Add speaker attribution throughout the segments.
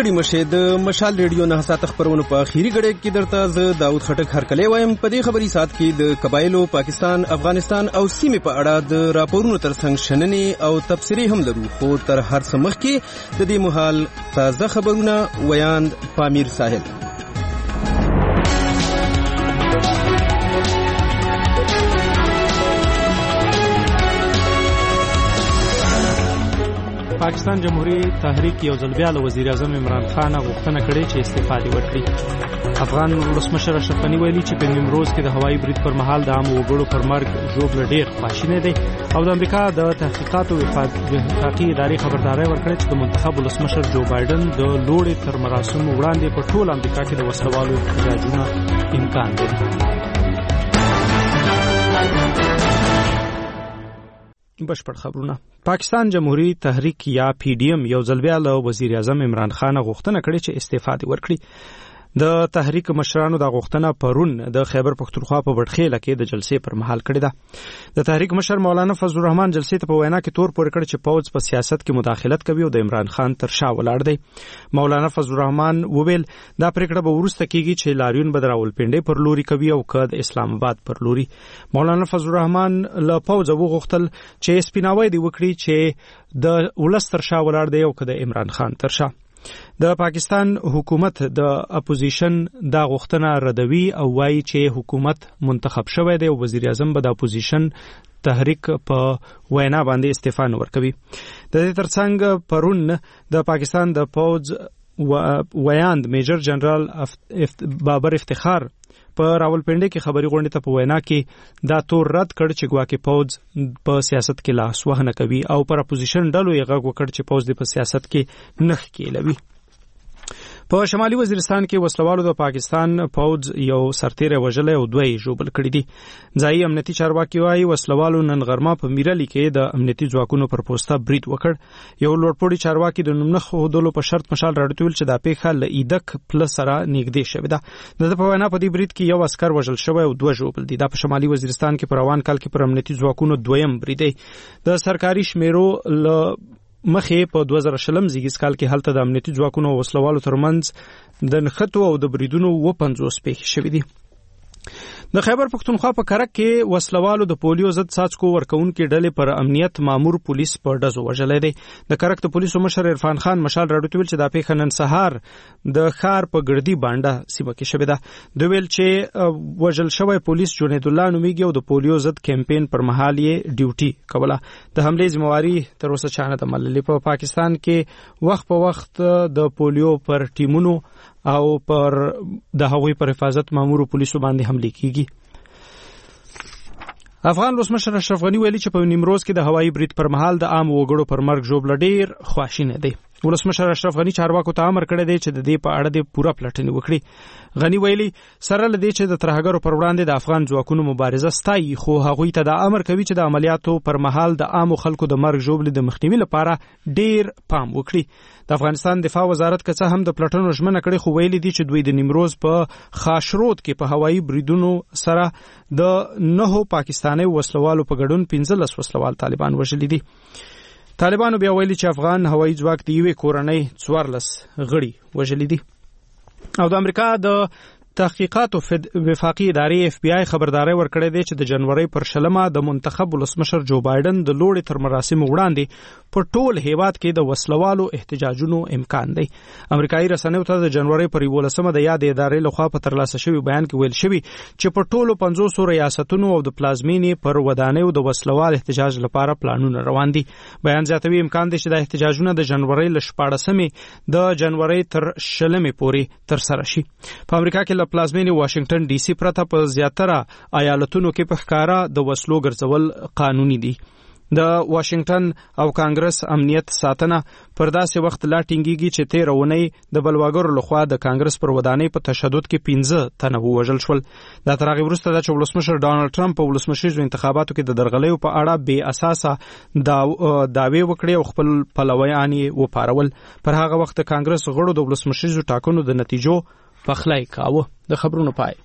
Speaker 1: ستړي مشه د مشال ریډیو نه حساب خبرونه په اخیری غړي کې درته ز داوود خټک هرکلی وایم. په دې خبري سات کې د قبایلو پاکستان، افغانستان او سیمه په اړه د راپورونو ترڅنګ شننې او تبصرې هم لرو، خو تر هر څه مخکې د دې مهال تازه خبرونه ویاند پامیر ساحل.
Speaker 2: پاکستان جمهوریت تحریک یو ځل بیا له وزیر اعظم عمران خان غوښتنه کړې چې استعفا ورکړي. افغان ولسمشر اشرف غني ویلي چې په نیمروز کې د هوایي برید پر مهال د عام وګړو پر مرګ ژوبل ډېر خواشینی دی او د امریکا د تحقیقاتو وفاقي ادارې خبرداري ورکړې چې د منتخب ولسمشر جو بایدن د لوړې تر مراسمو وړاندې په ټول امریکا کې د وسلوالو احتجاجونو امکان دی. بشپړ خبرونه. پاکستان جمهوریت تحریک یا پی ډی ایم یو ځل بیا له وزیر اعظم عمران خان غوښتنه کړې چې استعفا ورکړي. د تحریک مشرانو د غوښتنه پرون د خیبر پختونخوا په وډخېله کې د جلسې پر مهال کړې ده. د تحریک مشر مولانا فضل الرحمن جلسې ته په وینا کې تور پورې کړ چې پوز په سیاست کې مداخلت کوي او د عمران خان تر شا ولاړ دی. مولانا فضل الرحمن وویل دا پریکړه به ورسته کیږي چې لاریون به راولپنډي پر لوري کوي او که د اسلام آباد پر لوري. مولانا فضل الرحمن له پوز وغوښتل چې سپیناوی دی وکړي چې د ولس تر شا ولاړ دی او که د عمران خان تر شا. د پاکستان حکومت د اپوزیشن دا غوښتنه ردوي او وایي چې حکومت منتخب شوی دی او وزیر اعظم به د اپوزیشن تحریک په وینا باندې استعفا ورکوي. د دې ترڅنګ پرون د پاکستان د پوز ویاند میجر جنرال بابر افتخار په راولپنډي کې خبري غونډه ته په وینا کې دا تور رد کړ چې ګواکې پوز په سیاست کې لاس وهنه کوي او پر اپوزیشن ډلو یې غږ وکړ چې پوز د په سیاست کې نخ کېلوي. په شمالي وزیرستان کې وسلوالو د پاکستان پوز یو سرتیره وژلې او دوی ژوبل کړي دي. ځایي امنیتي چارواکي وايي وسلوالو نن غرمه په میرالي کې د امنیتي ځواکونو پر پوسټه برید وکړ. یو لوړپوړي چارواکي د نوم نه خودلو په شرط مشال راډیول چې دا پیښه ل ایدک پلس سره نږدې شوې ده. د په وینا په دې برید کې یو عسكر وژل شوی او دوه ژوبل دي. دا په شمالي وزیرستان کې په روان کال کې پر امنیتي ځواکونو دویم برید دی. د سرکاري شمیرو مخې په 2020 زیږیز کال کې هلته د امنیتي ځواکونو او وسلوالو ترمنځ د نښتو او د بریدونو 50 پیښې شوې دي. د خیبر پختونخوا په کرک کې وسلوالو د پولیو ضد څاڅکو ورکوونکو ډلې پر امنیت مامور پولیس په ډزو وژلې دي. د کرک د پولیسو مشر عرفان خان مشال راډیو ویل چې دا پیښه نن سهار د خار په ګردی باندې سیمه کې شوې ده. دوی ویل چې وژل شوی پولیس جنید الله نومیږي او د پولیو ضد کمپاین پر مهال یې ډیوټي کوله. د حملې ذمہواری تر اوسه چانه د ملي په پاکستان کې وخت په وخت د پولیو پر ټیمونو او پر د هغوی پر حفاظت مامورو پولیسو باندې حمله کیږي. افغان ولسمشر اشرف غني ویلي چې په نیمروز کې د هوایي برید پر مهال د عام وګړو پر مرګ ژوبل ډیر خواشینی دی. ولسمشر اشرف غني چارواکو ته امر کړی دی چې د دې په اړه د پوره پلټنې وکړي. غني ویلي سره لدې چې د ترهګرو پر وړاندې د افغان ځواکونو مبارزه ستایي، خو هغوی ته د امر کوي چې د عملیاتو پر مهال د عام خلکو د مرګ ژوبل د مخنیوي لپاره ډیر پام وکړي. د افغانستان دفاع وزارت که څه هم د پلټنو ژمنه کړې خو ویلي دي چې دوی د نیمروز په خاشرود کې په هوایي بریدونو سره د 9 پاکستاني وسلوالو په ګډون 15 وسلوال طالبان وژلي دي. طالبانو بیا ویلي چې افغان هوایي ځواک د یوې کورنۍ 14 غړي وژلي دي. او د امریکا د تحقیقاتو وفاقي ادارې اف بی آی خبرداري ورکړې ده چې د جنوري پر 20 د منتخب ولسمشر جو بایدن د لوړې تر مراسمو وړاندې په ټول هیواد کې د وسلوالو احتجاجونو امکان دی. امریکایي رسنیو ته د جنوري پر 18 د یاد ادارې لخوا په ترلاسه شوی بیان کې ویل شوی چې په ټولو 500 ریاستونو او د پلازمینې پر ودانیو د وسلوال احتجاج لپاره پلانونه روان دي. بیان زیاتوي امکان دی چې د احتجاجونو د جنوري ل 14 د جنوري تر 20 پورې تر سره شي. په امریکا کې پلازمینې واشنگټن ډي سي پرته په زیاتره ایالتونو کې په ښکارا د وسلو ګرځول قانوني دي. د واشنگټن او کانګرس امنیت ساتنه پر داسې وخت لا ټینګيږي چې 13 ونې د بلواګرو لخوا د کانګرس پر ودانۍ په تشدد کې 15 تنه وژل شول. دا تر هغه وروسته د ولسمشر ډانلډ ټرمپ په ولسمشریزو انتخاباتو کې د درغلیو په اړه بې اساسه دعوی وکړې او خپل پلویان یې وپارول. پر هغه وخت د کانګرس غړو د ولسمشریزو ټاکنو د نتیجو پخلای کاوه. د خبرونو پای.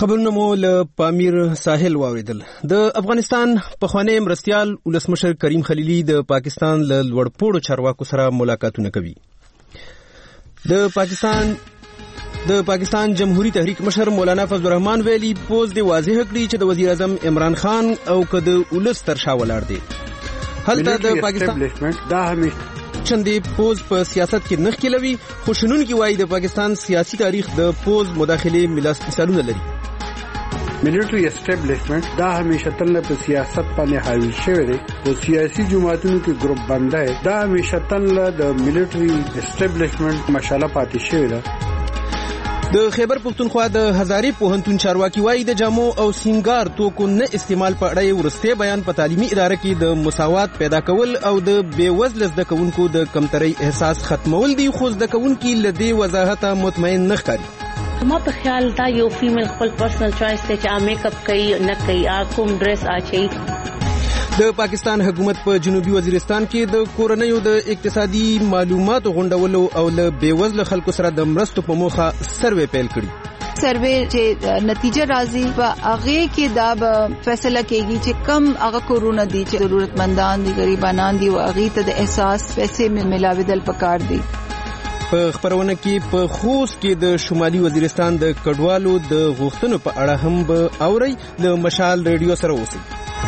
Speaker 1: خبرونه مو له پامیر ساحل واوریدل. د افغانستان پخوانی مرستیال ولسمشر کریم خلیلی د پاکستان له لوړپوړو چارواکو سره ملاقاتونه کوي. د پاکستان جمهوریت تحریک مشر مولانا فضل الرحمن ویلي پوز دی واضح کړی چې د وزیر اعظم عمران خان او کده ولس تر شا ولاړ دی. هلته د پاکستان دا چندې پوز په سیاست کې نخ کېلوي، خو شنونکي وایي د پاکستان سیاسي تاریخ د پوز مداخلې مثالونه لري.
Speaker 3: ملټری اسټابلیشمنت دا همیشه تل په سیاست باندې حاوی شوی دی او سیاسي جماعتونو کې ګروپ باندې دی. دا همیشه تل د ملټری اسټابلیشمنت مشاله پاتې شوی دی.
Speaker 1: د خیبر پختونخوا د هزارې پوهنتون چارواکي وایي د جامو او سینګار توکو نه استعمال په اړه ورسته بیان په تعلیمي اداره کې د مساوات پیدا کول او د بیوزل زده کوونکو د کمترۍ احساس ختمول دي، خو زده کوونکي له دې وضاحت مطمئن نه ښکاري.
Speaker 4: ما په خیال دا یو فیمیل خپل پرسنل چوایس ته چې میک اپ کوي نه کوي، کوم ډریس اچي.
Speaker 1: د پاکستان حکومت په جنوبي وزیرستان کې د کورنیو د اقتصادي معلوماتو غونډولو او له بیوزل خلکو سره د مرستو په موخه سروې پیل کړي.
Speaker 5: سروې چې نتیجه راځي په هغه کې دا فیصله کوي چې کم هغه کورونه دي چې ضرورتمندان دي، غریبانان دي او هغه ته د احساس پیسې ملاویدل پکار دي.
Speaker 1: په خبرونه کې په خوست کې د شمالي وزیرستان د کډوالو د غوښتنو په اړه هم به اوري. د مشال ریډیو سره اوسئ.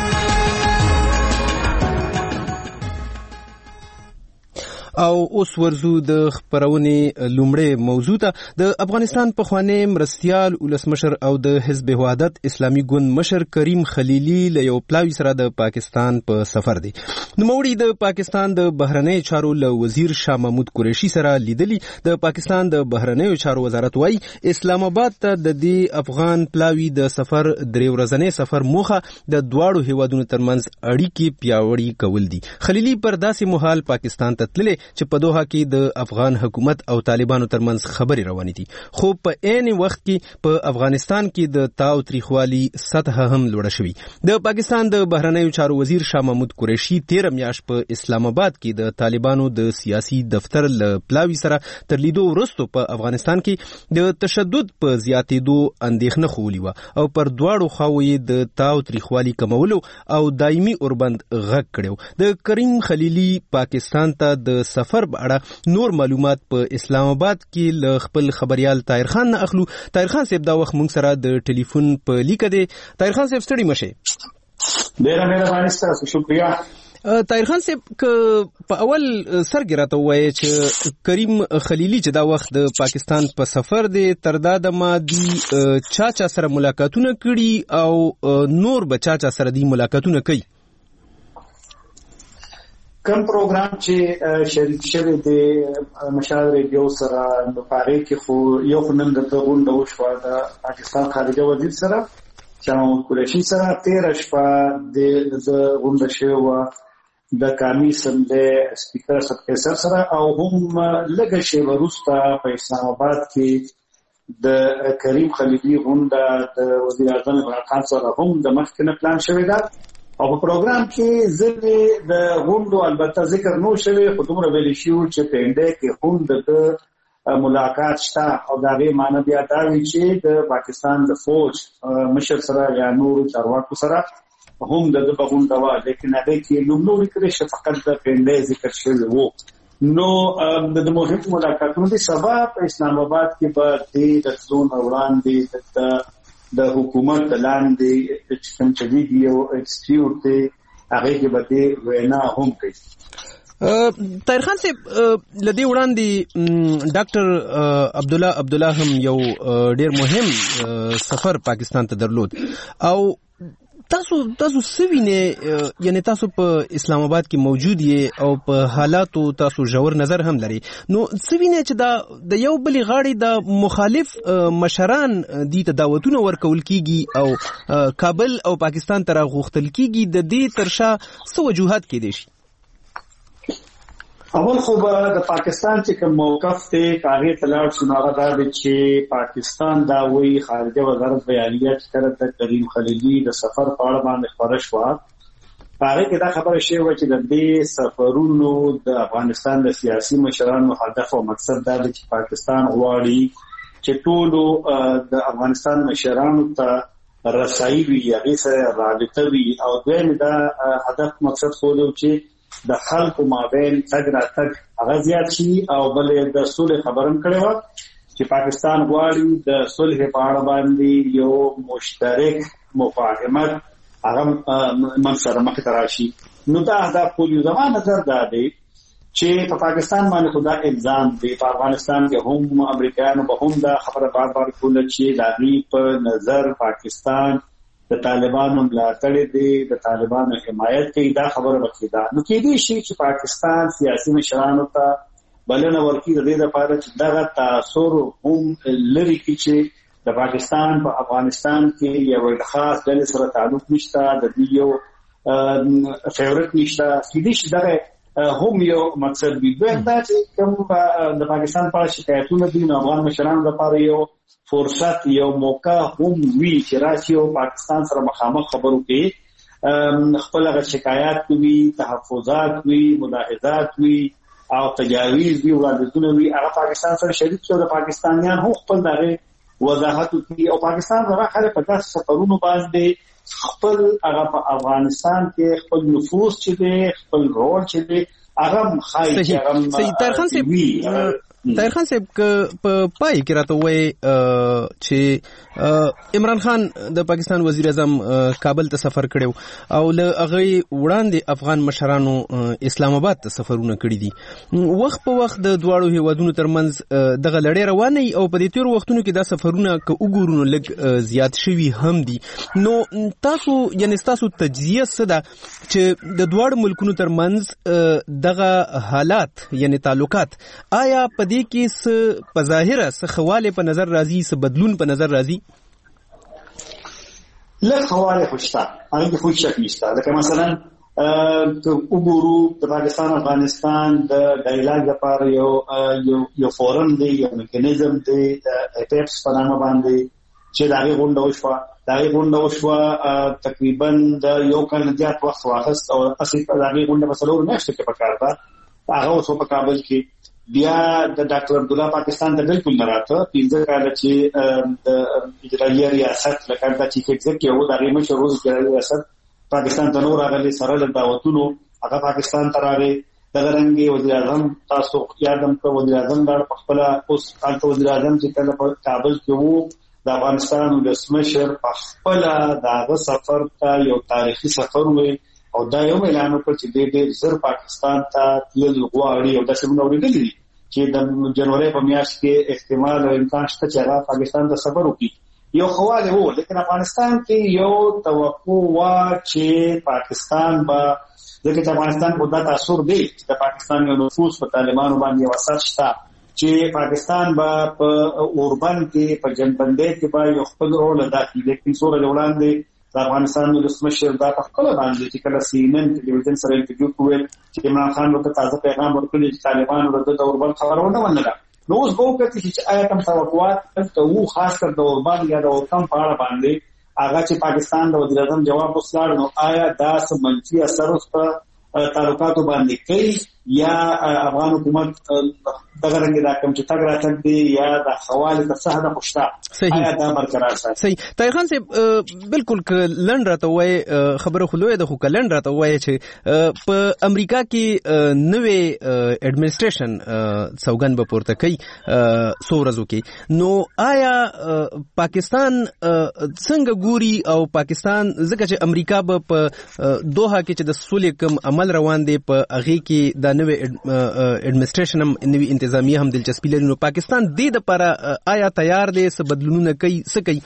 Speaker 1: او اوس ورزو د خبرونې لومړی موضوع ته. د افغانستان پخوانی مرستیال ولسمشر او د حزب وحدت اسلامي ګوند مشر کریم خلیلی له یو پلاوی سره د پاکستان په سفر دی. نوموړي د پاکستان د بهرنیو چارو له وزیر شاه محمود قریشي سره لیدلی. د پاکستان د بهرنیو چارو وزارت وایي اسلام آباد ته د دې افغان پلاوی د سفر درې ورځنی سفر موخه د دواړو هیوادونو ترمنځ اړیکې پیاوړې کول دي. خلیلی پر داسې مهال پاکستان ته تللی چې په دوحه کې د افغان حکومت او طالبانو ترمنځ خبرې روانې دي، خو په عین وخت کې په افغانستان کې د تاو تریخوالي سطح هم لوړه شوې. د پاکستان د بهرنیو چارو وزیر شاه محمود قریشي 13 میاشت په اسلام آباد کې د طالبانو د سیاسي دفتر له پلاوی سره تر لیدو وروسته په افغانستان کې د تشدد په زیاتېدو اندېښنه خولي و او پر دواړو خواوو یې د تاو تریخوالي کمولو او دایمي اوربند غږ کړو. د کریم خلیلی پاکستان ته د سفر په اړه نور معلومات په اسلام آباد کې له خپل خبريال طاهر خان نه اخلو. طاهر خان صاحب دا وخت موږ سره د ټلیفون په لیکه دی. طاهر خان صاحب ستړي مشه.
Speaker 6: ډیره مهرباني ستاسو، شکریا.
Speaker 1: طاهر خان صاحب په اول سرګ راته وایي چې کریم خلیلی چې دا وخت د پاکستان په سفر دی تر دا د مادي چا سره ملاقاتونه کړي او نور بچا سره دی ملاقاتونه کوي.
Speaker 6: کوم پروګرام چې شریک شوی دی مشال ریډیو سره نو پاره کې خو یو نن د غونډه وشوه د پاکستان خارجه وزیر سره شاه محمود قریشي سره 13 شپه د غونډه شوه د قومي اسمبلی سپیکر سپیکر سره او هم لږه شی ورسته په اسلام آباد کې د کریم خلیلی غونډه د وزیر اعظم عمران خان سره هم د مخکنه پلان شوی دی. او په پروګرام کې ځکه د غونډو البته ذکر نو شوی، خو دومره ویل شي چې په انډیا کې هم د ملاقات شته او دا غي معنی بیا دا وی چې د پاکستان د فوج مشر سره یا نور چارواکو سره هم د غونډه وا، لیکن هغه کې نومونه کړي چې فقط د انډیا ذکر شوی وو. نو د مهم ملاقاتونو د سبا په اسلام آباد کې به د ځون وړاندې د حکومت لاندې چې کوم چې دی یو انسټیټیوټ دی هغه کې به وینا هم کوي.
Speaker 1: طاهر خان صاحب لدی وړاندې ډاکټر عبدالله هم یو ډیر مهم سفر پاکستان ته درلود او تاسو سوینه یعنی تاسو په اسلام آباد کې موجود یې او په حالاتو تاسو ژور نظر هم لري، نو سوینه چې دا د یو بلی غاړي د مخالف مشران دي ته دعوتونه ورکول کیږي او کابل او پاکستان ته راغوښتل کیږي، د دې ترشا څه وجوهات کې دي؟
Speaker 6: اول خو د پاکستان چې کوم موقف ته هغه تلاړ شناغه دا چې پاکستان دا وی خارجه وزارت بیانیه چې د کریم خلیلی د سفر په اړه باندې خبره شو. هغه کې دا خبره شوی چې د دې سفرونو د افغانستان د سیاسي مشرانو هدف او مقصد دا دی چې پاکستان غواړي چې ټول د افغانستان مشرانو ته رسایي وي هغه سره رابطه وي او دویم دا هدف مقصد خو دی چې د خلکو مابین تګ راتګ هغه زیات شي او بلې د صلح خبرم کړي و چې پاکستان غواړي د صلح په اړه باندې یو مشترک مفاهمت هغه منصر مخ ته راشي. نو دا هدف خو یو زما نظر دا دی چې په پاکستان باندې خدا الزام دی په افغانستان کې هم امریکایانو به هم دا خبره بار کوله چې د دې په نظر پاکستان د طالبانو ملاتړ دی د طالبانو حمایت کوي دا خبره وکړه. نو کې دي چې پاکستان سیاسي مشرانو ته بلنه ورکړي د دې لپاره چې دغه تاثیر هم لري چې د پاکستان په افغانستان کې یو خاص ډلې سره تعلق نشته د دې یو فیورټ نشته چې دغه هم یو مقصد وي. دا چې کوم د پاکستان په شکایتونو دي نو افغان مشرانو لپاره یو فرصت یو موقع هم وي چې راشي او پاکستان سره مخامخ خبرو کې خپل هغه شکایات وي تحفظات وي ملاحظات وي او تجاویز وي وړاندیزونه وي هغه پاکستان سره شریک شو. د پاکستانیان هم خپل دغه وضاحت کوي او پاکستان هغه خلک په تاسو سفرونو باندې خپل هغه په افغانستان کې خپل نفوذ چې دی خپل رول چې دی هغه خای چې هغه
Speaker 1: طاهر خان صاحب په پای کې راته وایي چې عمران خان د پاکستان وزیر اعظم کابل ته سفر کړو او له هغه وړاندې افغان مشرانو اسلام آباد ته سفرونه کړی دي. وخت په وخت د دواړو هیوادونو ترمنځ دغه لړۍ روانه او په دې تیر وختونو کې دا سفرونه که وګورو لږ زیات شوي هم دي. نو تاسو تجزیه څه ده چې د دواړو ملکونو ترمنځ دغه حالات یعنی تعلقات آیا په دې کې څه په ظاهره څه خواله په نظر راځي څه بدلون په نظر راځي؟
Speaker 6: له خواله خوشتا هغه خو شک نشته. لکه مثلا وګورو د پاکستان افغانستان د ډایلاګ لپاره یو فورم دی یو میکانیزم دی ایپس په نامه باندې چې دغه غونډه وشوه تقریبا د یو کال زیات وخت واخست او اصلي دغه غونډه په څلور میاشتو کې پکار ده هغه اوس په کابل کې بیا د ډاکټر عبد الله پاکستان ته بالکل نه راته 15 کال چې د اجرایي ریاست لکه د چیف ایگزیکټیو د غیمه شروع اجرایي ریاست پاکستان ته نور راغلي سره د دعوتونو هغه پاکستان ته راغلي د رنګي وزیر اعظم تاسو یادم کو وزیر اعظم د خپل اوس حالت وزیر اعظم چې کله په کابل کې وو د افغانستان د سمشر په خپل دغه سفر ته یو تاریخي سفر وي او دا یو اعلان وکړ چې د زر پاکستان ته تل غواړي او د سیمو ورېدلې چې د جنوري په میاشت کې احتمال او امکان شته چې هغه پاکستان ته سفر وکړي. یو خواله وو لیکن افغانستان کې یو توقع وا چې پاکستان به دغه افغانستان په دغه تاثیر دی چې د پاکستان یو نفوذ په طالبانو باندې وسات شته چې پاکستان به په اوربن کې په جنبندې کې به یو خپل رول ادا کوي. لیکن سورج وړاندې د افغانستان د مشر دا په خپل باندې چې کله CNN ټلویزیون سره انټرویو کوي چې عمران خان ورته تازه پیغام ورکړي چې طالبان د اوربن خبرونه ونله. نو اوس به وکړي چې آیا کوم توقعات ته وو خاص کر د اوربن یا د اورکم په اړه باندې هغه چې پاکستان د وزیر اعظم جواب وسلار نو آیا دا څه منفي اثر اوس په تعلقاتو باندې کوي یا افغان حکومت دغه رنګ دا کوم چې تګ راتګ دی یا د حواله ته څه د خوشتا آیا دا برقرار ساتي؟
Speaker 1: صحیح. طاهر خان صاحب بالکل لند راته وای خبره خلوه د خو کلند راته وای چې په امریکا کې نوې اډمنسټریشن سوګن به پورته کوي سو ورځو کې. نو آیا پاکستان څنګه ګوري او پاکستان ځکه چې امریکا به په دوحه کې چې د صلح کوم عمل روان دی په هغه کې د نوې اډمنسټریشن هم نوې انتظامیه هم دلچسپي لري. نو پاکستان دې لپاره آیا تیار دی څه بدلونونه کوي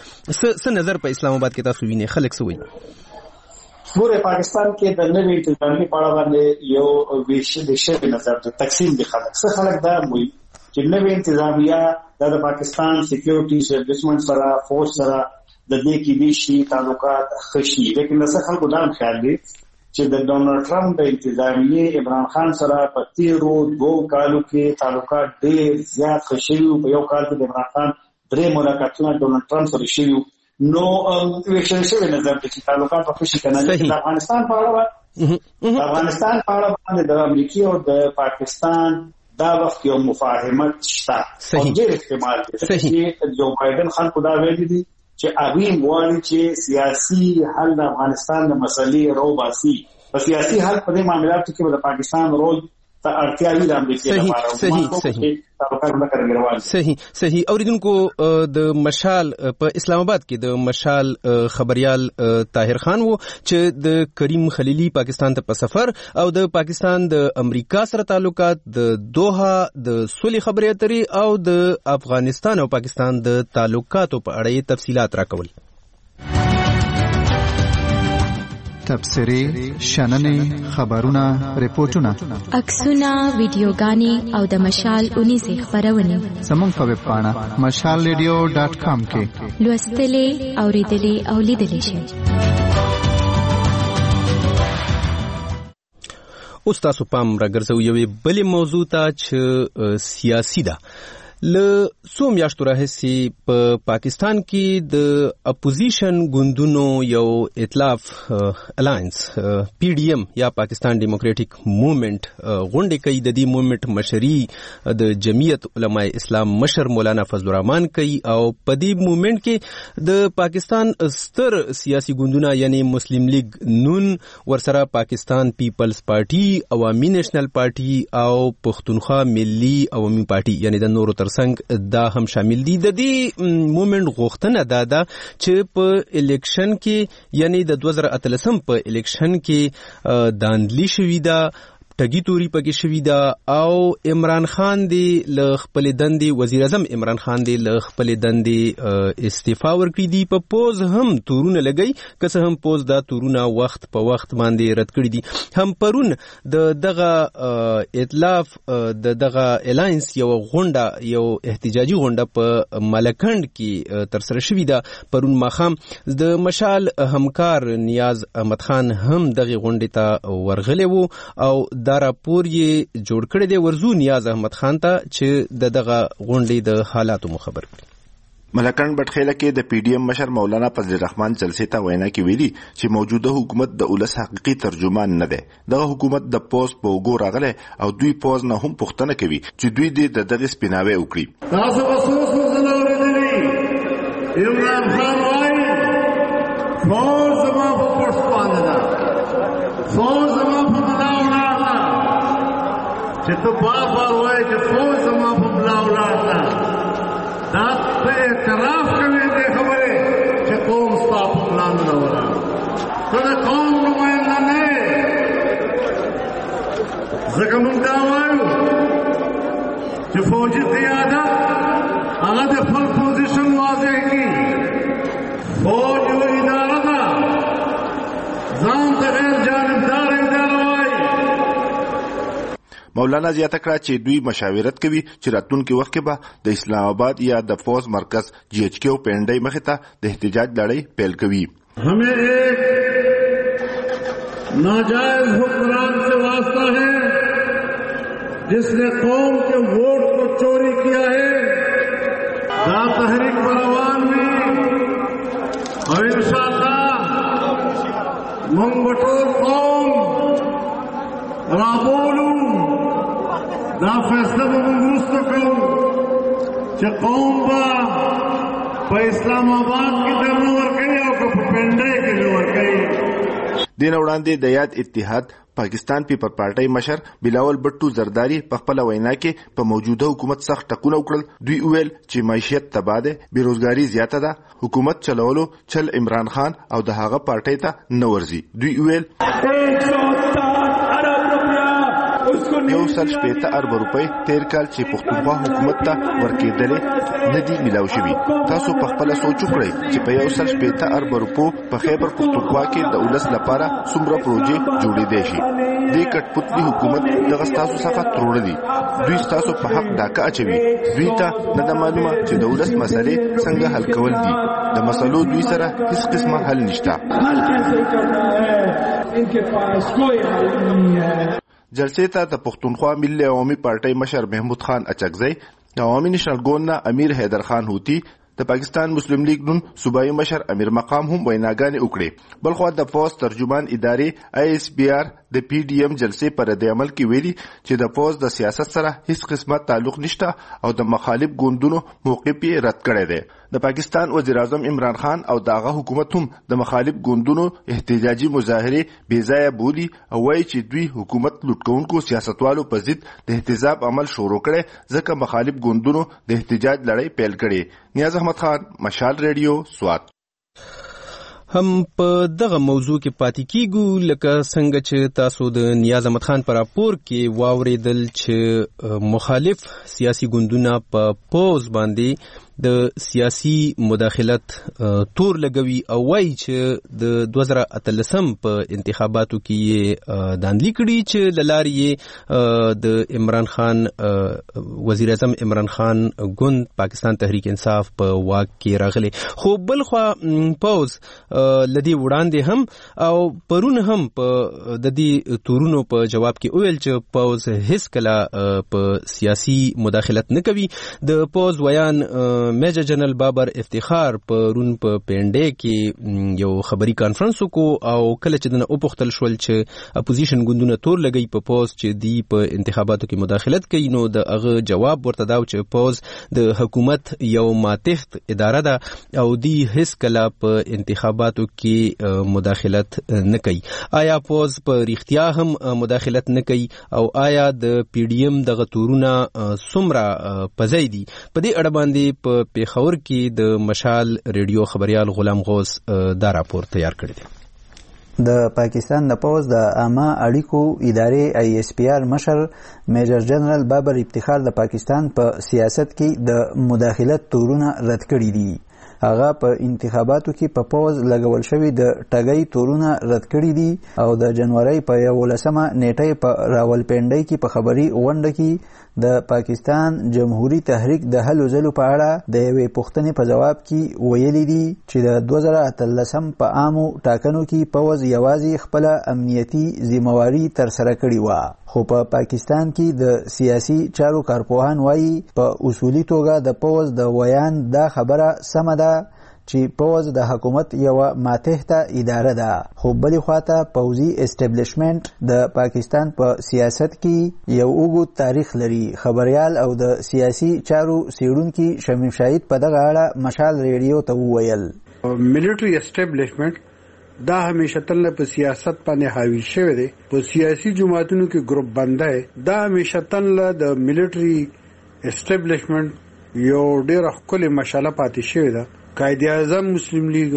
Speaker 1: څه نظر په اسلام آباد کې تاسو وینئ خلک څه وایي؟
Speaker 6: ګوره پاکستان کې د نوې انتظامیه په اړه باندې یو ویشي نظر د تقسیم دي خلک دا وایي چې نوې انتظامیه د پاکستان سکیورټي سروسمن سره فوج سره د دې کې دي شي تعلقات خشي. لیکن څه خلکو دا خیال دي چې د ډونالډ ټرمپ د انتظامیه عمران خان سره په تیرو 2 کالو کې تعلقات ډېر زیات خشي. په یو کال کې د عمران خان 3 ملاقاتونه ډونالډ ټرمپ سره شوي. نو ویشي نظر چې تعلقات په خشي کنه د افغانستان په اړه د امریکا او د پاکستان دا وخت یو مفاهمت شته او ډېر احتمال دی چې جو بایدن خلکو دا ویلي دي چې هغوی غواړي چې سیاسي حل د افغانستان د مسلې روباسي په سیاسي حل په دې معاملاتو کې به د پاکستان رول ته اړتیا وي د امریکا لپاره.
Speaker 1: صحیح اوریدونکو د مشال په اسلام آباد کې د مشال خبريال طاهر خان وو چې د کریم خلیلی پاکستان ته په سفر او د پاکستان د امریکا سره تعلقات د دوحه د صلح خبرې اترې او د افغانستان او پاکستان د تعلقاتو په اړه تفصيلات راکول.
Speaker 7: تبصرې، شننې، خبرونه، ریپورتونه،
Speaker 8: عکسونه، ویډیوګانې او د مشال 19 خبرونه
Speaker 7: زموږ په ویب پاڼه mashalradio.com کې
Speaker 8: لوستلې، اوریدلې او لیدلې شئ.
Speaker 1: اوس تاسو پام راګرځو یوې بلې موضوع ته چې سیاسي ده. له څو میاشتو راهیسې په پاکستان کې د اپوزیشن ګوندونو یو ائتلاف الاینس پی ډی ایم یا پاکستان ډیموکریټک موومېنټ غونډې کوي. د دې موومېنټ مشري د جمعیت علماء اسلام مشر مولانا فضل الرحمن کوي او په دې موومېنټ کې د پاکستان ستر سیاسي ګوندونه یعنی مسلم لیگ نون، ورسره پاکستان پیپلز پارټي، عوامي نیشنل پارټي او پښتونخوا ملي عوامي پارټي یعنی د نورو ترڅنګ دا هم شامل دي. د دې موومېنټ غوښتنه دا ده چې په الیکشن کې یعنی د 2013 په الیکشن کې داندلی شوې ده، ټګي توري پکې شوې ده او عمران خان دی له خپل دندې، وزیر اعظم عمران خان دی له خپل دندې استعفا ورکړي دي. په پوز هم تورونه لګي، که څه هم پوز دا تورونه وخت په وخت باندې رد کړي دي. هم پرون د دغه ائتلاف د دغه الاینس یو غونډه، یو احتجاجي غونډه په ملکند کې تر سره شوې ده. پرون ماښام د مشال همکار نیاز احمد خان هم دغه غونډې ته ورغلی وو او دا راپور یې جوړ کړی دی. ورزو نیاز احمد خان ته چې دغه غونډې د حالاتو مخبر کړي.
Speaker 9: ملکند بټخیله کې د پی ډی ایم مشر مولانا فضل الرحمن جلسې ته وینا کې ویلي چې موجوده حکومت د ولس حقيقي ترجمان نه دی. دغه حکومت د پوز په وګور راغله او دوی پوز نه هم پوښتنه کوي چې دوی د دغه سپیناوي وکړي.
Speaker 3: تاسو اوس وزلوري عمران خان وايي فوز ما په پښتانه ده، فوز ما په چې ته بار وایي چې فوج زما په بلا ولاړه دا ته اعتراف کوي دې خبرې چې قوم ستا په بلا نه ولاړه. ته د قوم نماینده نه یې. ځکه موږ دا وایو چې فوجي قیادت هغه د خپل پوزیشن واضح کړي. فوج یوه اداره ده، ځان ته غیر جانبدار اداره وایي.
Speaker 9: مولانا زیاته کړه چې دوی مشاورت کوي چې راتلونکي وخت کې به د اسلام آباد یا د فوز مرکز جی ایچ کیو پینډای مخې ته د احتجاج لړۍ پیل کوي.
Speaker 3: हमें एक नाजायज हुक्मरान से वास्ता है जिसने कौम के वोट को चोरी किया है. दा तहरीक पर आवाम में और इंशाअल्लाह मंगबटोर कौम राबोलू دا فیصله به موږ وروسته کوو چې قوم به په اسلام آباد کې دننه ورکوي او که په پنډۍ کې نه ورکوي.
Speaker 9: دې نه وړاندې د یاد اتحاد پاکستان پیپل پارټۍ مشر بلاول بټو زرداری په خپل وینا کې په موجوده حکومت سخت ټکونه وکړل. دوی ویل چې معیشت تباه ده، بیروزګاری زیاته ده، حکومت چلولو چل عمران خان او د هغه پارټۍ ته نه ورځي. دوی ویل 1.8 ارب روپۍ تیر کال چې پښتونخوا حکومت ته ورکېدلې نه دي ملاو شوي. تاسو په خپل سوچ وکړئ چې په 1.8 ارب روپو په خیبر پښتونخوا کې د ولس لپاره څومره پروژې جوړېدای شي. دې کټپوتلي حکومت دغه تاسو څخه تروړه دي. دوی تاسو په حق ډاکه اچوي. دوی ته نه د معلومه چې د ولس مسلې څنګه حل کول دي. د مسلو دوی سره هیڅ قسمه حل نشته. جلسې ته د پښتونخوا ملي عوامي پارټۍ مشر محمود خان اچکزی، د عوامي نشنل ګوند نه امیر حیدر خان هوتی، د پاکستان مسلم لیگ نون صوبایي مشر امیر مقام هم ویناګانې وکړې. بلخو د فوز ترجمان ادارې ISPR د PDM جلسې پر رد عمل کې ویلي چې د فوز د سیاست سره هیڅ قسمه تعلق نشته او د مخالف ګوندونو موقف یې رد کړی دی. د پاکستان وزیر اعظم عمران خان او دغه حکومت هم د مخالف ګوندونو احتجاجي مظاهره بې ځایه بولي او وایي چې دوی حکومت لوټکوونکو سیاستوالو په ضد د احتجاج عمل شروع کړي ځکه مخالف ګوندونو د احتجاج لړۍ پیل کړي. نیاز احمد خان، مشال ریډیو، سوات.
Speaker 1: هم په دغه موضوع کې پاتې کیږو لکه څنګه چې تاسو د نیاز احمد خان پر راپور کې واوریدل چې مخالف سیاسي ګوندونه په پوز باندې د سیاسي مداخلت تور لګوي او وایي چې د 2018 په انتخاباتو کې داندلی کړي چې للارې د عمران خان وزیر اعظم عمران خان ګوند پاکستان تحریک انصاف په واک کې راغلي. خو بلخوا پوز لدی وړاندې هم او پرون هم په د دې تورونو په جواب کې ویل چې پوز هیڅ کله په سیاسي مداخلت نه کوي. د پوز ویان میجر جنرال بابر افتخار پرون په پینډې کې یو خبري کانفرنس وکړو او کله چې دنه وپوښتل شول چې اپوزیشن ګوندونه تور لګي په پوز چې دی په انتخاباتو کې مداخلت کوي نو د هغه جواب ورته دا چې پوز د حکومت یو ماتحت اداره ده او دی هیڅ کله په انتخاباتو کې مداخلت نه کوي. آیا پوز په رښتیا هم مداخلت نه کوي او آیا د PDM دغه تورونه څومره پځای دي؟ په دې اړه باندې په پیښور کې د مشال ریډیو خبريال غلام غوث دا راپور تیار کړی دی.
Speaker 10: د پاکستان د پوز د عامه اړیکو ادارې ISPR مشر میجر جنرال بابر افتخار د پاکستان په سیاست کې د مداخلت تورونه رد کړي دي. هغه په انتخاباتو کې په پوز لګول شوی د ټګۍ تورونه رد کړي دي او د جنوري په 11مه نیټه په راولپنډۍ کې په خبري غونډه کې د پاکستان جمهوریت تحریک د هلو ځلو په اړه د یوې پوښتنې په جواب کې ویلي دي چې د 2018 په عامو ټاکنو کې پوز یوازې خپل امنیتي ذمہواری ترسره کړې وه. خو په پاکستان کې د سیاسي چارو کارپوهان وایي په اصولي توګه د پوز د ویان دا خبره سمه ده چې پوز د حکومت یو ماتحته اداره ده. خو بلې خواته پوزي اسټابلیشمنت د پاکستان په سیاست کې یو اوږد تاریخ لري. خبريال او د سیاسي چارو څېړونکي شمیم شاهید په دغه اړه مشال ریډیو ته وویل
Speaker 3: ملټری اسټابلیشمنت دا همیشه تل په سیاست باندې حاوی شوی دی. په سیاسي جماعتونو کې ګروپ بندای دا همیشه تل د ملټری اسټابلیشمنت یو ډېر خپل مشاله پاتې شوی ده. قائد اعظم مسلم لیگ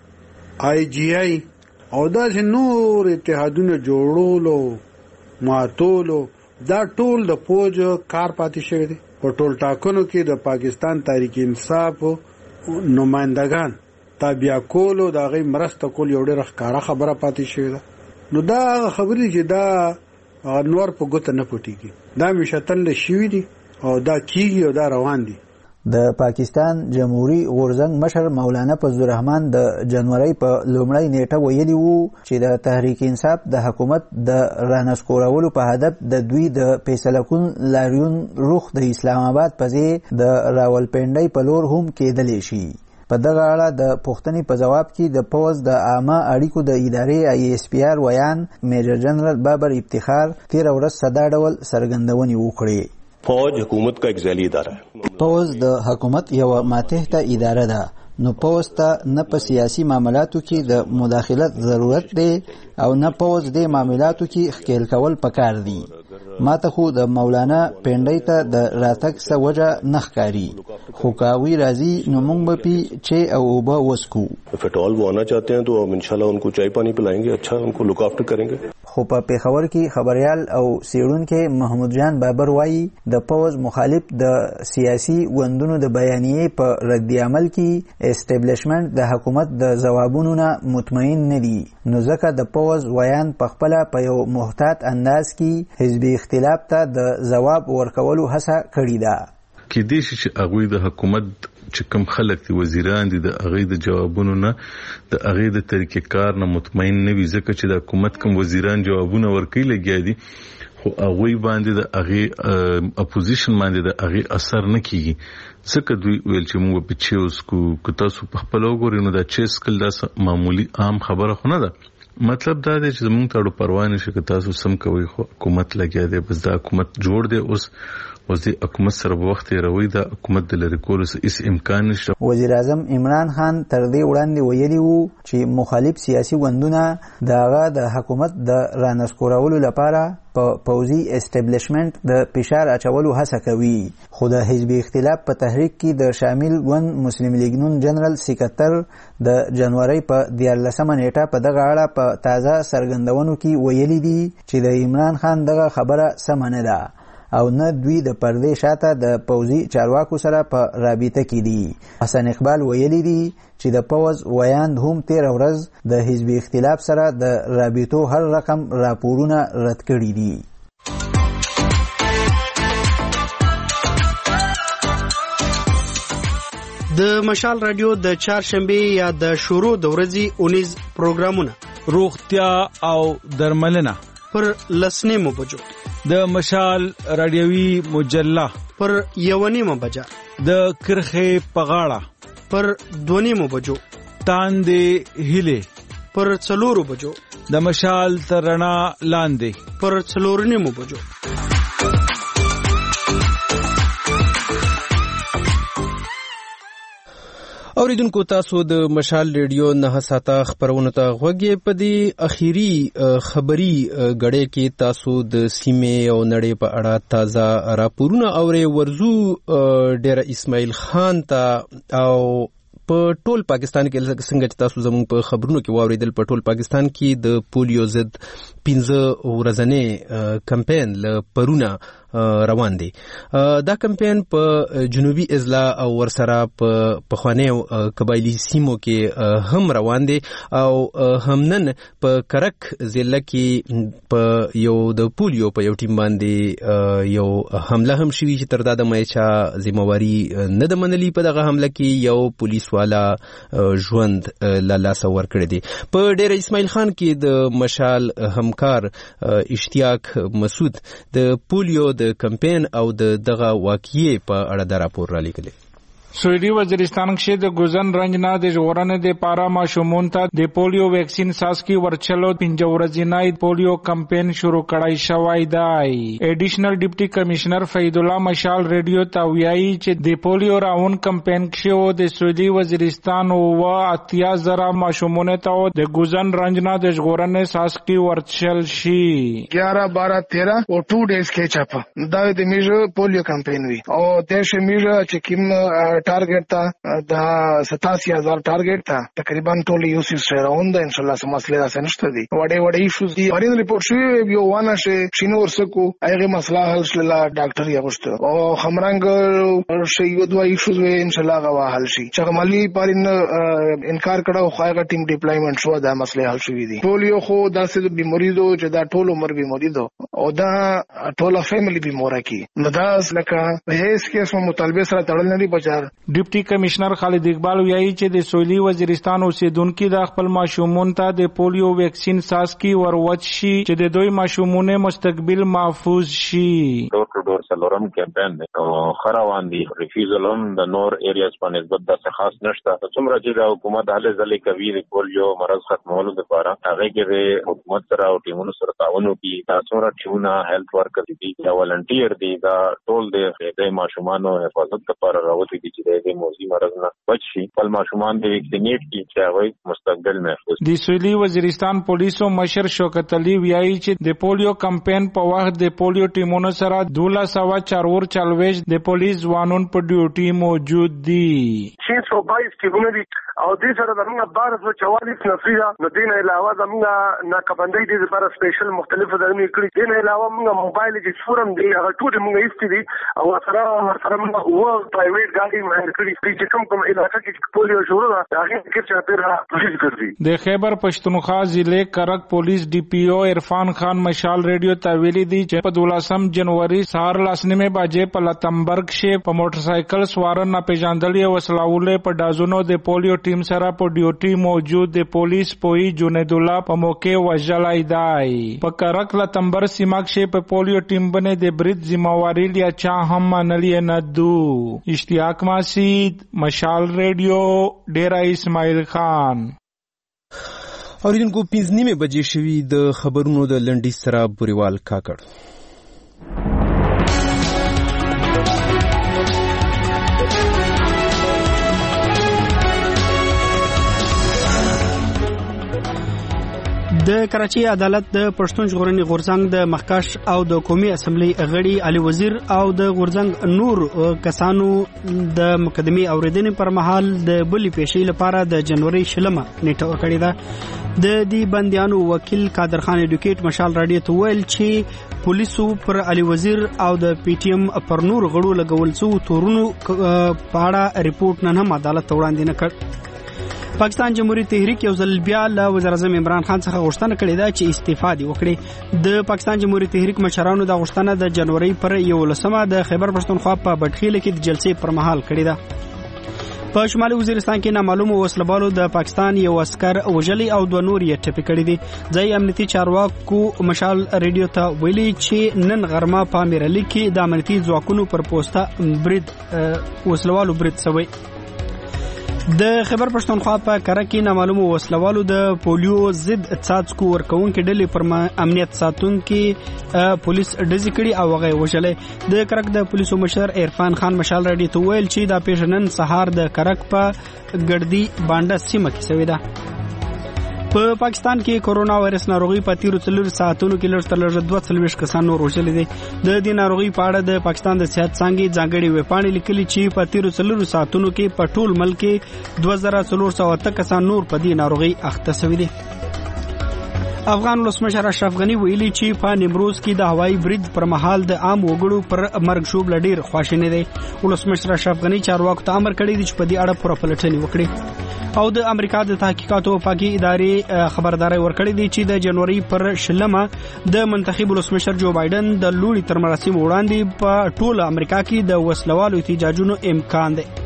Speaker 3: IGI او داسې نور اتحادونه جوړولو ماتولو دا ټول د پوج کار پاتې شوی دی. په ټول ټاکنو کې د پاکستان تحریک انصاف نمائندگان تابع کولو دا غي مرسته کول یو ډېر ښکارا خبره پاتې شوی ده. نو دا خبرې چې دا نور په ګوته نه پټيږي دا مشتل شوی دي او دا کیږي او دا روان دي.
Speaker 10: د پاکستان جمهوریت غورځنګ مشر مولانا فضل الرحمن د جنوري په لومړۍ نیټه ویلي وو چې د تحریک انصاف د حکومت د رانسکورولو په هدف د دوی د فیصله کون لاریون رخ د اسلام آباد په ځای د راولپنډۍ په لور هم کېدلی شي. په دغه اړه د پوښتنې په جواب کې د پوز د عامه اړیکو د ادارې ISPR ویان میجر جنرال بابر افتخار 13 ورځ صدا ډول څرګندونې وکړې.
Speaker 11: فوج حکومت کا ایک ذیلی ادارہ ہے.
Speaker 10: پوز د حکومت یو ماتحته اداره ده. نو پوز ته نه په سیاسي معاملاتو کې د مداخلت ضرورت دی او نه پوز د معاملاتو کې ښکیل کول پکار دي. ما ته خو د مولانا پینډۍ ته د راتګ څه وجه نه ښکاري. خو کاوی راځي نو موږ به پی چې او اوبه وسکو.
Speaker 11: فټول وہ آنا چاہتے ہیں تو ہم انشاءاللہ ان کو چائے پانی پلائیں گے. اچھا ان کو لک آفٹر کریں گے.
Speaker 10: خو په پیښور کې خبريال او څېړونکي محمود جان بابر وایي د پوز مخالف د سیاسي ګوندونو د بیانیې په رد عمل کې اسټابلیشمنت د حکومت د ځوابونو نه مطمئن نه دي. نو ځکه د پوز ویان په خپل په یو محتاط انداز کې حزبي اختلاف ته د ځواب ورکولو هڅه کړې ده.
Speaker 12: کې دې چې هغوی د حکومت چې کوم خلک دي وزیران دي د هغې د جوابونو نه د هغې د طریقې کار نه مطمئن نه وي ځکه چې د حکومت کوم وزیران جوابونه ورکوي لګیا دي خو هغه باندې د هغه اپوزیشن باندې د هغه اثر نه کیږي. څکه دوی ویل چې موږ په چیوس کو تاسو په خپل وګورئ نو دا چیس کل دا معمولی عام خبره خو نه ده. مطلب دا دی چې موږ ته پروا نه شي که تاسو سم کوي خو حکومت لګیا دی بس دا حکومت جوړ دی اوس د حکومت سره په وخت روي دا حکومت د لری کولو هیڅ امکان نشته.
Speaker 10: وزیر اعظم عمران خان تر دې وړاندې ویلي وو چې مخالف سیاسي ګوندونه دغه د حکومت د رانسکورولو لپاره په پوزي اسټابلیشمنت د فشار اچولو هڅه کوي. خو د حزب اختلاف په تحریک کې د شامل ګوند مسلم لیگ نون جنرال سکرټر د جنوري په 14 نیټه په دغه اړه په تازه سرګندونو کې ویلي دي چې د عمران خان دغه خبره سم نه ده او نه دوی د پردې شاته د پوزي چارواکو سره په رابطه کې دي. حسن اقبال ویلي دي چې د پوز ویاند هم 13 ورځ د حزب اختلاف سره د رابطو هر رقم راپورونه رد کړي دي.
Speaker 13: د مشال رادیو د چهارشنبه یا د شروع د ورځې 19 پروګرامونه
Speaker 14: روغتیا او درملنه
Speaker 13: پر لسنیمو بجو،
Speaker 14: د مشال رادیوي مجله
Speaker 13: پر 1:30 بجا،
Speaker 14: د کرخه پغاړه
Speaker 13: پر 2:30 بجو،
Speaker 14: تاندې هله
Speaker 13: پر 4 بجو،
Speaker 14: د مشال ترنا لاندې
Speaker 13: پر 4:30 بجو.
Speaker 1: اوریدونکو تاسو د مشال ریډیو نه ساته خبرونه ته غوږی په دې اخیری خبري غړې کې تاسو د سیمې او نړۍ په اړه تازه راپورونه اوري. ورزو ډیر اسماعیل خان ته او په ټول پاکستان کې څنګه تاسو زموږ په خبرونو کې واوریدل په ټول پاکستان کې د پولیو ضد 15 ورځنی کمپاین ل پرونه روان دي. دا کمپاین په جنوبي اضلاع او ورسره په پخوانیو قبایلی سیمو کې هم روان دي او همنن په کرک ضلع کې په یو د پولیو په یو ټیم باندې یو حمله هم شوی چې تر دا د مېچا ذمہواری نه د منلي. په دغه حمله کې یو پولیس والا ژوند له لاسه ورکړی دی. په ډیر اسماعیل خان کې د مشال همکار اشتیاق مسعود د پولیو د کمپاین او دغه واقعي په اړه د راپور را لیکلی.
Speaker 15: سویډي وزیرستان کې د ګوزن رنج نه د ژغورنې د پاره ماشومون ته د پولیو ویکسین ساسکی ورچلو 15 ورځې پولیو کمپاین شروع کړای شوی دی. ایډیشنل ډیپټي کمشنر فید الله مشال ریډیو ته ویایي چې د پولیو راون کمپاین کې د سویډي وزیرستان او 80,000 ماشومون ته د ګوزن رنج نه د ژغورنې ساسکی ورچل شي.
Speaker 16: 11 12 13 او 2 ډیز کې چاپه دا د میجر پولیو کمپاین وی او د شمیره چې کوم ټارګټ تا دا 87,000 ټارګټ تا تقریبا ټول یو سیس راوند ان شاء الله سم مسله ده نشته دي. وړي ایشوز دي اورین ریپورت شوی یو وانه شي شینو ورسکو هغه مسله حل شله ډاکټر یې غوښته او خمرنګ شي یو دوه ایشوز ان شاء الله غوا حل شي. چې مالی پارین انکار کړه خو هغه ټیم ډیپلایمنٹ شو دا مسله حل شوی دي. پولیو خو داسې بیماری دو چې دا ټول عمر بیماری دو او دا ټول فیملی بیماری کی نو دا لکه هیڅ کیس مطالبه سره تړل نه دي بچار.
Speaker 15: ډیپټي کمشنر خالد اقبال ویایي چې د سویلي وزیرستان اوسیدونکو د خپل ماشومون ته د پولیو ویکسین ساسکی وروچ شي چې د دوی ماشومونه مستقبل محفوظ شي.
Speaker 17: ډور ټو ډور سلورم کمپاین دی او خروان دي ریفیوزل هم د نور ایریاز په نسبت د خاص نشته. څومره چې د حکومت هله ځلې کوي د پولیو مرض ختمولو لپاره هغه کې د حکومت سره او ټیمونو سره تعاون کوي. تاسو را ټیمونه هیلث ورکر دي یا ولنټیر دي دا ټول د ماشومانو حفاظت لپاره راوځي چې د موزي مرض نه بچي خپل ماشومان د ویکسینیټ کی چې هغه مستقبل محفوظ.
Speaker 15: د سویلي وزیرستان پولیسو مشر شوکت علي ویایي چې د پولیو کمپاین په وخت د پولیو ټیمونو سره 1244 د پولیس ځوانان په ډیوټي موجود دي.
Speaker 18: 622 ټیمونه دي او دې سره زموږ 1244 نفري نو دین علاوه زموږ ناکبندۍ دي لپاره سپیشل مختلف ځایونه کړی. دین علاوه موږ موبایل چې فورم دی هغه ټول موږ ایستې دي او سره موږ پرایویټ ګاډي ټیم هایر کړی چې کوم علاقې کې پولیو شروع ده هغه کې چې پیرا پولیس ګرځي
Speaker 15: د خیبر پښتونخوا ضلع کرک پولیس ډي پی او عرفان خان مشال ریډیو ته ویلي دي چې په 12 جنوري سهار 9 بجې په لتمبرګ شې په موټر سایکل سوار نه پیژندلې وسلاولې په دازونو د پولیو ټیم سره په ډیوټي موجود د پولیس پوي جنید الله په موقع وژلای دی په کرک لتمبر سیمه کې په پولیو ټیم باندې د برید ذمہواری لیا چا هم منلې نه دو اشتیاق ماسید مشال ریډیو ډیرا اسماعیل خان
Speaker 1: اوریدونکو 5:30 بجې شوي د خبرونو د لنډی سره بوریوال کاکړ.
Speaker 13: د کراچي عدالت د پښتون ژغورنې غورځنګ د مخکش او د قومي اسمبلی غړي علي وزیر او د غورځنګ نور کسانو د مقدمي اوریدنې پر مهال د بلی پیشي لپاره د جنوري 20 نیټه ورکړې ده. د دې بندیانو وکیل قادر خان اډوکیټ مشال راډیو ته ویل چې پولیسو پر علي وزیر او د پی ټی ایم پر نور غړو لګول څو تورونو په اړه ریپورت نن هم عدالت ته وړاندې نه کړ. پاکستان جمهوریت تحریک یو ځل بیا له وزیر اعظم عمران خان څخه غوښتنه کړې ده چې استعفا دې وکړي. د پاکستان جمهوریت تحریک مشرانو د غوښتنه د جنوري پر 11 د خیبر پښتونخوا په بټخیله کې د جلسې پر مهال کړې ده. په شمالي وزیرستان کې نامعلومو وسلوالو د پاکستان یو عسكر وژلي او 2 نور یې ټپي کړي دي. ځای امنیتي چارواکو مشال ریډیو ته ویلي چې نن غرمه په امیرعلي کې د امنیتي ځواکونو پر پوسټه برید وسلوالو برید شوی. د خیبر پښتونخوا په کرک کې نامعلومو وسلوالو د پولیو ضد څاڅکو ورکوونکو ډلې پر امنیت ساتونکو پولیس ډزې کړي او هغه وژلې. د کرک د پولیسو مشر عرفان خان مشال راډیو ته ویل چې دا پیژنن سهار د کرک په ګردی بانډه سیمه کې شوې ده. په پاکستان کې کورونا وایرس ناروغي په 13 ساعتونو کې لږ تر لږه 22 کسان نور وژلي دي. د دې ناروغي په اړه د پاکستان د صحت څانګې ځانګړي ویبپاڼې لیکلي چې په 13 ساعتونو کې په ټول ملک کې 2408 کسان نور په دې ناروغي اخته شوي دي. افغان ولسمشر اشرف غنی ویلي چې په نیمروز کې د هوایي برید پر مهال د عام وګړو پر مرګ شوب لډیر خواشینی دی. ولسمشر اشرف غنی چارواکو ته امر کړی دی چې په دې اړه پوره پلټنې وکړي. او د امریکا د تحقیقاتو پاکي ادارې خبرداري ورکړې دي چې د جنوري پر 20 د منتخب ولسمشر جو بایدن د لوړي تر مراسم وړاندې په ټول امریکا کې د وسلوالو احتجاجونو امکان دی.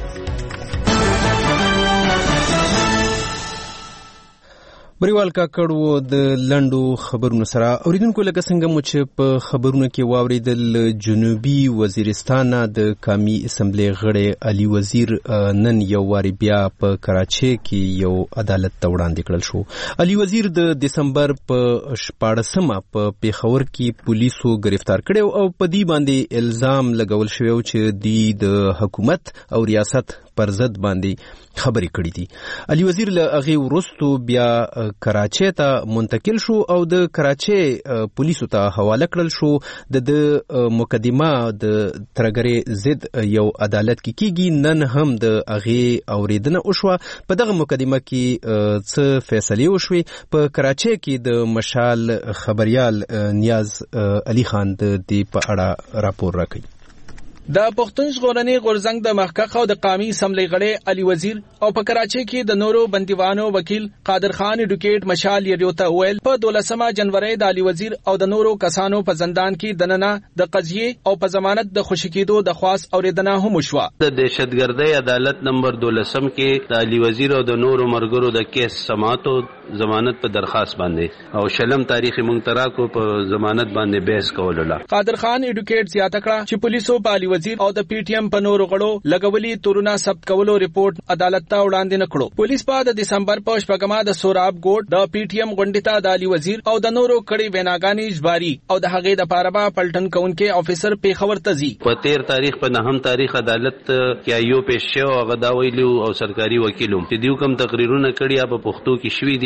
Speaker 1: بریوال کاکړ و د لندو خبرونو سره. اوریدونکو لکه څنګه مو چې په خبرونو کې واوریدل جنوبي وزیرستان د قومي اسمبلی غړي علي وزیر نن یو واری بیا په کراچي کې یو عدالت ته وړاندې کړل شو. علي وزیر د دسمبر په 14 په پیښور کې پولیسو گرفتار کړو او په دې باندې الزام لګول شوی چې د حکومت او ریاست پر ضد باندې خبرې کړې دي. علي وزیر له هغه وروسته بیا کراچي ته منتقل شو او د کراچي پولیسو ته حواله کړل شو. د مقدمه د ترګری ضد یو عدالت کې کیږي. نن هم د هغه اوریدنه وشوه. په دغه مقدمه کې څه فیصله وشوه. په کراچي کې د مشال خبريال نیاز علي خان د دې په اړه راپور راکړي.
Speaker 19: د پښتون ژغورنې غورځنګ د مخکخ او د قومي اسمبلی غړي علي وزیر او په کراچي کې د نورو بندیوانو وکیل قادر خان اډوکیټ مشال ریډیو ته ویل په 12 جنوري د علي وزیر او د نورو کسانو په زندان کې دننه د قضیه او په ضمانت د خوشی کېدو د خواص اوریدنه هم وشوه.
Speaker 20: د دهشتګردۍ عدالت نمبر 12 کې د علي وزیر او د نورو مرګرو د کیس سماعتو ضمانت په درخواست باندې او شلم تاریخ مونترا کو په ضمانت باندې بحث کول ولا.
Speaker 19: قادر خان اډوکیټ زیاته کړه چې پولیسو په علي وزیر او د پی ټی ایم په نورو غړو لګولي تورونه ثبت کولو ریپورت عدالت ته وړاندې نکړو. پولیس په د دسمبر په 14 د سوراب ګوټ د پی ټی ایم غونډې ته د علي وزیر او د نورو کړي ویناګانی جباري او د هغې د پاره به پلټن کونکي افیسر پیښور ته ځي.
Speaker 20: په 13 تاریخ په 9 تاریخ عدالت کې یو پیښ شو او غدا ویلو او سرکاري وکیلو چې دیو کم تقریرونه کړي په پښتو کې شوي دي او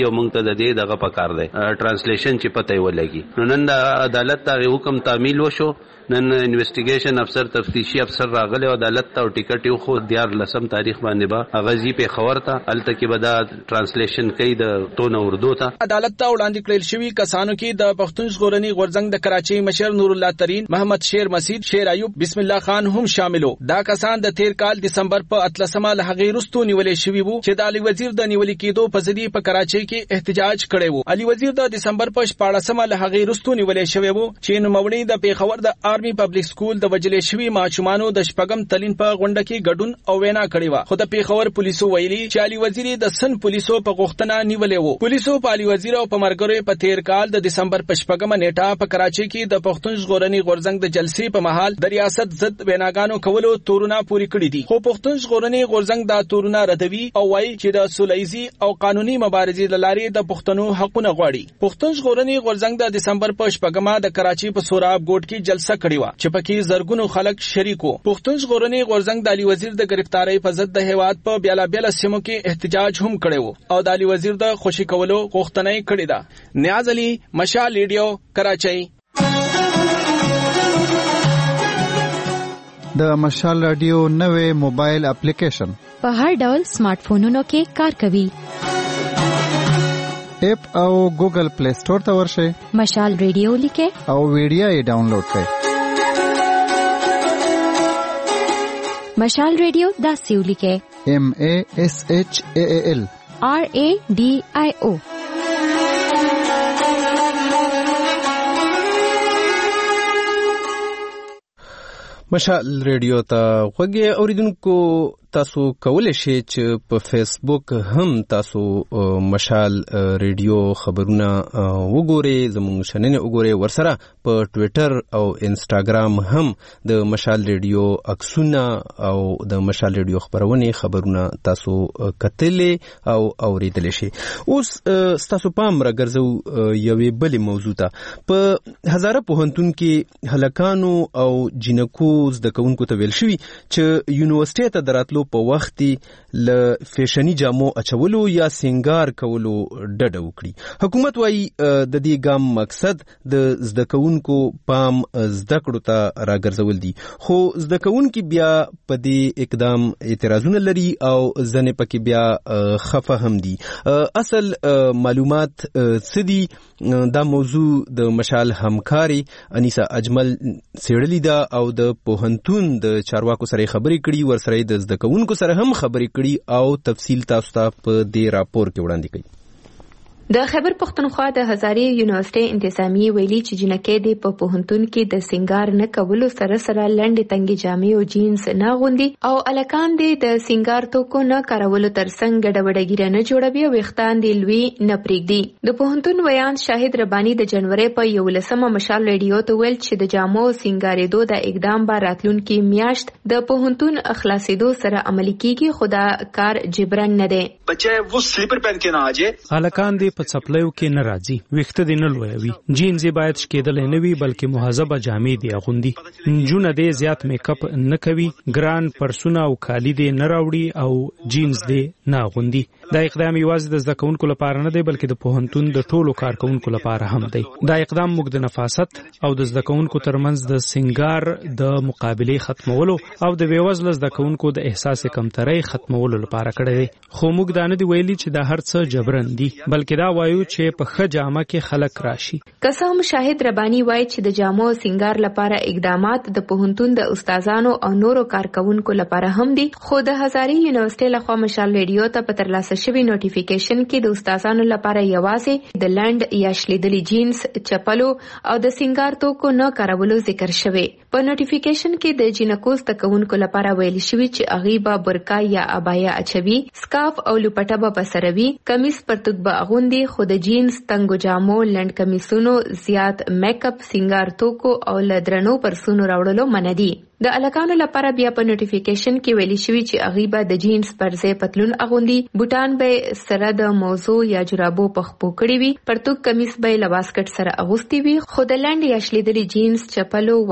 Speaker 20: او موږ ته د دې دغه پکار دی ټرانسلیشن چې پته ولګي. نو نن د عدالت ته حکم تعمیل وشو. نن انویسټیګیشن افسر تفتیشي افسر راغلی او عدالت ته ټیکټ یو خو 14 تاریخ باندې با غزي په خبر ته الته کې به دا ټرانسلیشن کوي د تون اردو ته.
Speaker 19: عدالت ته وړاندې کړل شوی کسانو کې د پښتون ژغورني غورځنګ د کراچۍ مشر نور الله ترين، محمد شیر مسید، شیر ایوب، بسم الله خان هم شاملو. دا کسان د تیر کال دسمبر په 13 لهغې رستو نیولې شوی وو چې د علي وزیر د نیولې کېدو په ځدی په کراچۍ کې احتجاج کړی وو. علي وزیر د دسمبر په 14 لهغې رستو نیولې شوی وو چې نوموړي د پیښور د آرمي پبلک سکول د وجلې شوی ماشومانو د شپږم تلین په غونډه کې ګډون او وینا کړې و. خو د پیښور پولیسو ویلي چې علي وزیر د سن پولیسو په غوښتنه نیولې وو. پولیسو په علي وزیر او په مرګرو په تیر کال د دسمبر په 14 نیټه په کراچۍ کې د پښتون ژغورني غورځنګ د جلسې په مهال د ریاست ضد ویناګانو کولو تورونه پوری کړی دي. خو پښتون ژغورني غورځنګ دا تورونه ردوي او وایي چې د سولهیزي او قانوني مبارزې لارې د پښتنو حقونه غواړي. پښتون ژغورني غورځنګ د دسمبر په 14 د کراچۍ په سوراب ګوټ کې جلسه کړې و چې پکې زرګونو خلک شریکو. پښتون ژغورني غورځنګ د علي وزیر د گرفتاری په ضد د هیواد په بیلابیل سیمو کې احتجاج هم کړی و او د علي وزیر د خوشی کولو غوښتنه یې کړې ده. نیاز علي، مشال ریډیو، کراچۍ.
Speaker 7: د مشال رادیو نوې موبایل اپلیکیشن
Speaker 8: په هر ډول سمارټ فونونو کې کار کوي.
Speaker 7: اپ او ګوګل پلی سٹور ته ورشئ،
Speaker 8: مشال ریډیو لیکئ
Speaker 7: او ویډیو یې ډاونلوډ کړئ.
Speaker 8: مشال ریډیو داسې ولیکئ
Speaker 7: MASHAAL
Speaker 8: RADIO.
Speaker 1: مشال ریډیو ته غوږی اوریدونکو تاسو کولای شئ چې په فیسبوک هم تاسو مشال ریډیو خبرونه وګورئ، زموږ شننه وګورئ. ورسره په ټوئیټر او انسټاګرام هم د مشال ریډیو عکسونه او د مشال ریډیو خبرونه تاسو کتلې او اوریدلې شئ. اوس تاسو پام راګرځو یوې بلې موضوع ته. په هزاره پوهنتون کې هلکانو او جنکو زده کوونکو ته ویل شوي چې یونیورسيټي ته دراتلو په وخت ل فیشنی جامو اچولو یا سنگار کولو ډډه وکړي. حکومت وايي د دې ګام مقصد د زده کوونکو پام زده کړو ته راګرځول دي، خو زده کوونکي بیا په دې اقدام اعتراضونه لري او ځنې پکې بیا خفه هم دي. اصل معلومات څه دي؟ دا موضوع د مشال همکاري انیسا اجمل سیړلی دا او د پوهنتون د چارواکو سره خبرې کړي، ورسره د زده کوونکو سره هم خبرې کړي او تفصیل تاسو ته په دې راپور کې وړاندې کړي.
Speaker 21: د خیبر پختونخوا د هزارې یونیورسيټي انتظامی ویلي چې جنکې د په پوهنتون کې د سنگار نه کولو سره لنډې تنګې جامې او جینز نه غوندي او الکان د سنگار توکو نه کارولو ترڅنګ ګډوډګیره نه جوړوي او وختان د لوی نه پریږدي. د پوهنتون ویان شاهد ربانی د جنوري په 11 مشال ریډیو ته ویل چې د جامو سنگارېدو د اقدام به راتلونکي میاشت د پوهنتون اخلاصېدو سره عملي کیږي، خو دا کار جبران نه دی.
Speaker 22: بچه وہ سلیپر پہن کے نہ آ جائے.
Speaker 2: الکان په څپلیو کې نه راځي، ویخته دې نه لویوي، جینز یې باید شکېدلی نه وي بلکې مهذبه جامې دې اغوندي. نجونه دې زیات میک اپ نه کوي، ګران پرسونه او کالي دې نه راوړي او جینز دې نه اغوندي. دا اقدام یوازې د زده کوونکو لپاره نه دی بلکې د پوهنتون د ټولو کارکوونکو لپاره هم دی. دا اقدام موږ د نفاست او د زده کوونکو ترمنځ د سنگار د مقابلې ختمولو او د بېوزله زده کوونکو د احساس کمترۍ ختمولو لپاره کړی دی. خو موږ دا نه دی ویلي چې دا هر څه جبرن دي، بلکې دا وایو چې په ښه جامه کې خلک راشي.
Speaker 21: قسم شاهد ربانی وایي چې د جامو سنگار لپاره اقدامات د پوهنتون د استادانو او نورو کارکوونکو لپاره هم دي، خو د هزارې یونیورسيټي لخوا مشال ریډیو ته په ترلاسه شوی نوټیفیکیشن کې د استادانو لپاره یوازې د لنډ یا شلیدلي جینز، چپلو او د سنگار توکو نه کارولو ذکر شوی. په نوټیفیکیشن کې د جنکو زده کوونکو لپاره ویل شوی چې هغوی به برقع یا عبایا اچوي، سکارف او لوپټه به په سروي، کمیس پرتوګ به اغوندي، خو د جینز، تنګو جامو، لنډ کمیسونو، زیات میک اپ، سنگار توکو او لدرنو پرسونو راوړلو منع دي. د الکانو لپاره بیا په نوټیفیکیشن کې ویلي شوی چې هغوی به د جینز پر ځای پتلون اغوندي، بوټان به سره د موزو یا جرابو په خپو کړي وي، پرتوګ کمیس به له واسکټ سره اغوستی وي، خو د لنډ یا شلیدلي جینز، چپلو، والي او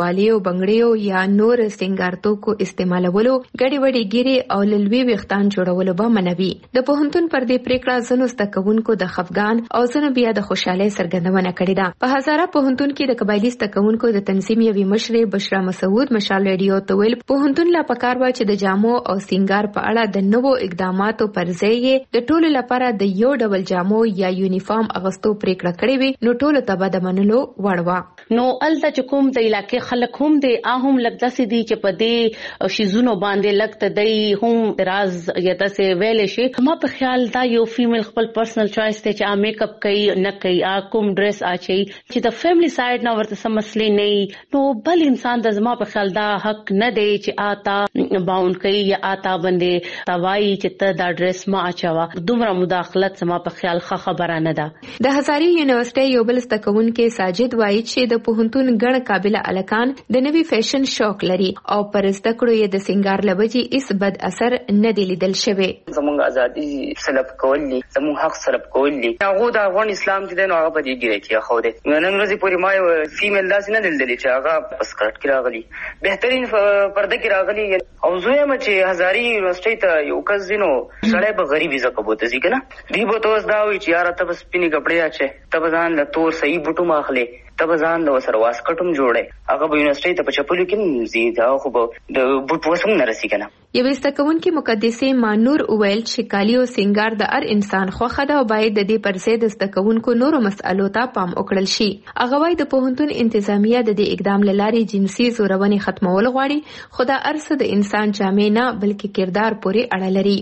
Speaker 21: بنگړیو یا نور سنگارتوکو استعمالولو ګډي وډي ګيري او للوي وختان جوړولو به منوي. د پوهنتون پر دې پریکړه زنو ستکونکو د خفګان او زنو بیا د خوشاله سرګندونه کړې ده. په هزاره پوهنتون کې د قبایلی ستکونکو د تنظیم یوي مشر بشرا مسعود مشال ریډیو ته ویل پوهنتون لا پکار و چې د جامو او سنگار په اړه د نوو اقداماتو پر ځای د ټولو لپاره د یو ډول جامو یا یونیفارم اغوستو پریکړه کړې وي نو ټولو ته به د منلو وړ و.
Speaker 4: نو الته چې کوم د علاقې خلک هم د اهم لګدا سي دي چې په دې شیزونو باندې لګت دی هم راز یا تاسو ویل شي. ما په خیال دا یو فیمیل خپل پرسنل چوائس ته چې میک اپ کوي نه کوي کوم ډریس اچي چې د فیملی سایډ نه ورته سم مسلې نه نو بل انسان د زما په خیال دا حق نه دی چې آتا باوند کوي یا آتا باندې توای چې ته دا ډریس ما اچوا دومره مداخلت زما په خیال ښه خبره نه ده.
Speaker 21: د هزاري یونیورسيټي یو بل ستکونکو ساجد وایي چې د پوهنتون ګڼ قابل الکان د نوي فیشن شوق لري او پر زدکړو یې د سنگار لوجي اس بد اثر نه دی لیدل شوی.
Speaker 5: زموږ ازادي سلب کولی زموږ حق سلب کولی هغه د افغان اسلام چې نو هغه په دې ګیره کې خو دې نن ورځې پورې ما یو فیمیل داس نه دلدلی چې هغه پسکټ کې راغلی بهترین پرده کې راغلی او زه یم چې هزاري یونیورسيټي ته یو کزینو سړی به غریبي زکبوته ځي کنه دی به توس دا وی چې یاره ته بس پینی کپڑے اچي ته ځان له تور صحیح بوټو ماخلي ته ځان له سر واسکټم جوړه هغه به یونیورسيټي ته په چپلو کې زی دا خو به د بوټ وسم نه رسی کنه.
Speaker 21: یو استکونکو مقدسه مانور اویل چې کالی او سنگار د هر انسان خوخه ده او باید د دې پرسه د استکونکو نورو مسالو ته پام وکړل شي. هغه وايي د پوهنتون انتظامیه د دې اقدام لاري جنسي زورونې ختمول غواړي خو دا ارسه د انسان جامې نه بلکې کردار پورې اړه لري.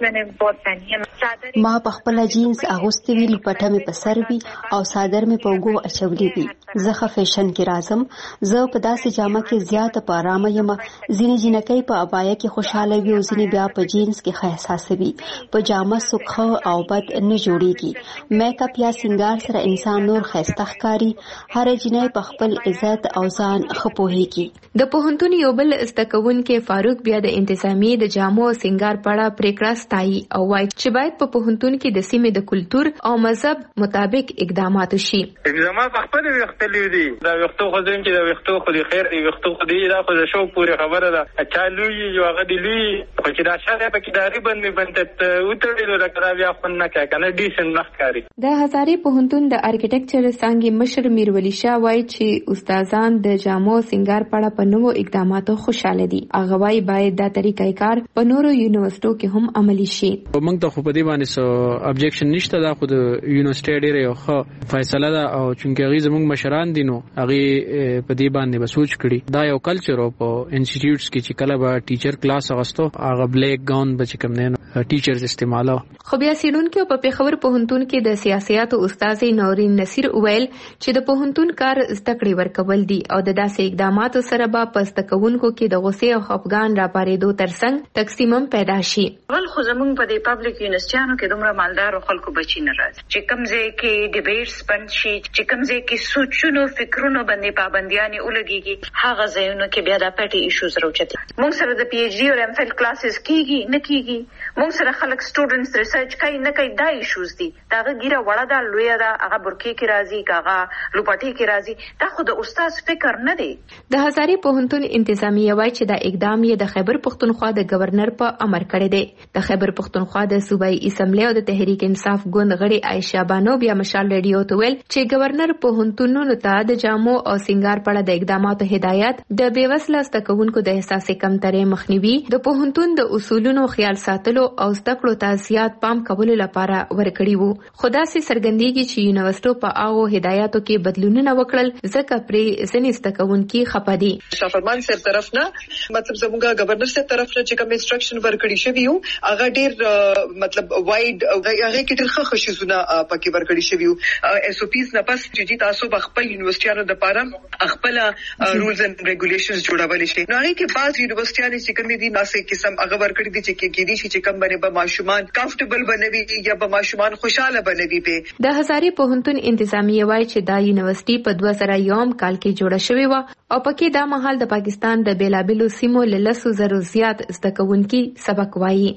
Speaker 23: ما په خپل جینز اغوستي وی لپټه مې په سر وی او صادر مې په وګو اچولې وی. زه فیشن کې راځم زه په داسې جامه کې زیات په آرام یم. ځینې جنکۍ په ابایا کې خوشاله وي او ځینې بیا په جینز کې ښه احساس وي. په جامه سوخه او بد نه جوړیږي. میک اپ یا سنگار سره انسان نور ښایسته ښکاري. هر جنۍ په خپل عزت او ځان ښه پوهیږي.
Speaker 21: د پوهنتون یو بل استکونکو فاروق بیا د انتظامی د جامو او سنگار پړه پریکړه ستایي او وايي چې باید په پوهنتون کې د سیمې د کلچر او مذهب مطابق اقدامات وشي.
Speaker 24: زما په خپل وختلې دي دا وختو خو ځین کې دا وختو خو دي خیر دی وختو خو دی دا خو د شو پوره خبره ده چالو یو هغه دی لوی خو چې دا شاده په کې داري باندې بنته وټړل راکړه بیا خو نه کنه ډیسن نخکاری.
Speaker 21: د هزاري پوهنتون د ارکیټیکچر څنګه مشر میرولی شاه وایي چې استادان د جامو سنگار پړه په نوو اقداماتو خوشاله دي. هغه وايي باید دا طریقې کار په نورو یونیورسيټو کې هم عملی شي.
Speaker 25: موږ ته خو په دې باندې سو ابجیکشن نشته دا خو د یونیورسيټي ډیره یو ښه فیصله ده او چونکه هغه زموږ مشران دي نو هغه په دې باندې بسوچ کړي دا یو کلچر او په انسټیټیوټس کې چې کله به ټیچر کلاس اغستو هغه بلیک گاون به چې کوم نه ټیچرز استعمالو.
Speaker 21: خو بیا سیډونکو په پیښور پوهنتون کې د سیاست او استاد نورین نصیر ویل چې د پوهنتون کار زدکړې ورکول دي او د داسې اقداماتو سره به پستکونکو کې د غوسې او خفګان را پارېدو ترڅنګ تقسیمم پیدا شي.
Speaker 26: ول خو زمونږ په دې پبلک یونیورسيټانو کې دومره مالدار خلکو بچی نه راځي چې کوم ځای کې ډیبیټس بند شي چې کوم ځای کې سوچونو فکرونو باندې پابندیاں ولګيږي هغه ځایونو کې بیا د پټي ایشوز راوچتي. موږ سره د پی ایچ ډي او ایم فل کلاسز کیږي نه کیږي موږ سره خلک سټوډنټس ریسرچ کوي نه کوي دا ایشوز دي داغه ګیره وړه دا لوی دا هغه برکی کې راځي کاغه لوپټي کې راځي دا خو د استاد فکر نه دی.
Speaker 21: د هزاري پوهنتون انتظامیه وایي چې دا اقدام یې د خیبر پختونخوا د گورنر په امر کړی دی. د خیبر پختونخوا د صوبایي اسمبلی او د تحریک انصاف ګوند غړي عائشہ بانو بیا مشال ریډیو ته ویل چې گورنر پوهنتونونو ته د جامو او سنگار پړه د اقداماتو هدایت د بیوسله ستکونکو د احساس کمترې مخنیوي د پوهنتون د اصولونو خیال ساتلو او زدکړو ته زیات پام کولو لپاره ورکړي وو. خدا سي سرګندېږي چې یونیورسيټو په هغه هدایاتو کې بدلونونه وکړل ځکه پرې ځینې ستکونکي خپه دي.
Speaker 27: شافرمان سره طرف نه مطلب زموږه گورنر سره طرف نه چې کوم انسټرکشن ورکړي شوی وو هغه ډیر مطلب وایډ هغه کې ډیر ښه خصوصونه پکې ورکړي شوی وو. اس او پیز نه پس چې تاسو خپل یونیورسيټانو د پاره خپل رولز اند ریګولیشنز جوړول شي نو هغه کې بعض یونیورسيټانو چې کوم دي ناسې قسم هغه ورکړي دي چې کې دي چې کوم باندې به ماشومان کمفورټبل بنوي یا به ماشومان خوشاله بنوي. په
Speaker 21: د هزاري پوهنتون انتظامیه وایي چې دا یونیورسيټي په 2001 کال کې جوړه شوې و او پکې دا مهال د پاکستان د بیلابلو سیمو له 100,000 زیات زدکونکي سبق وایي.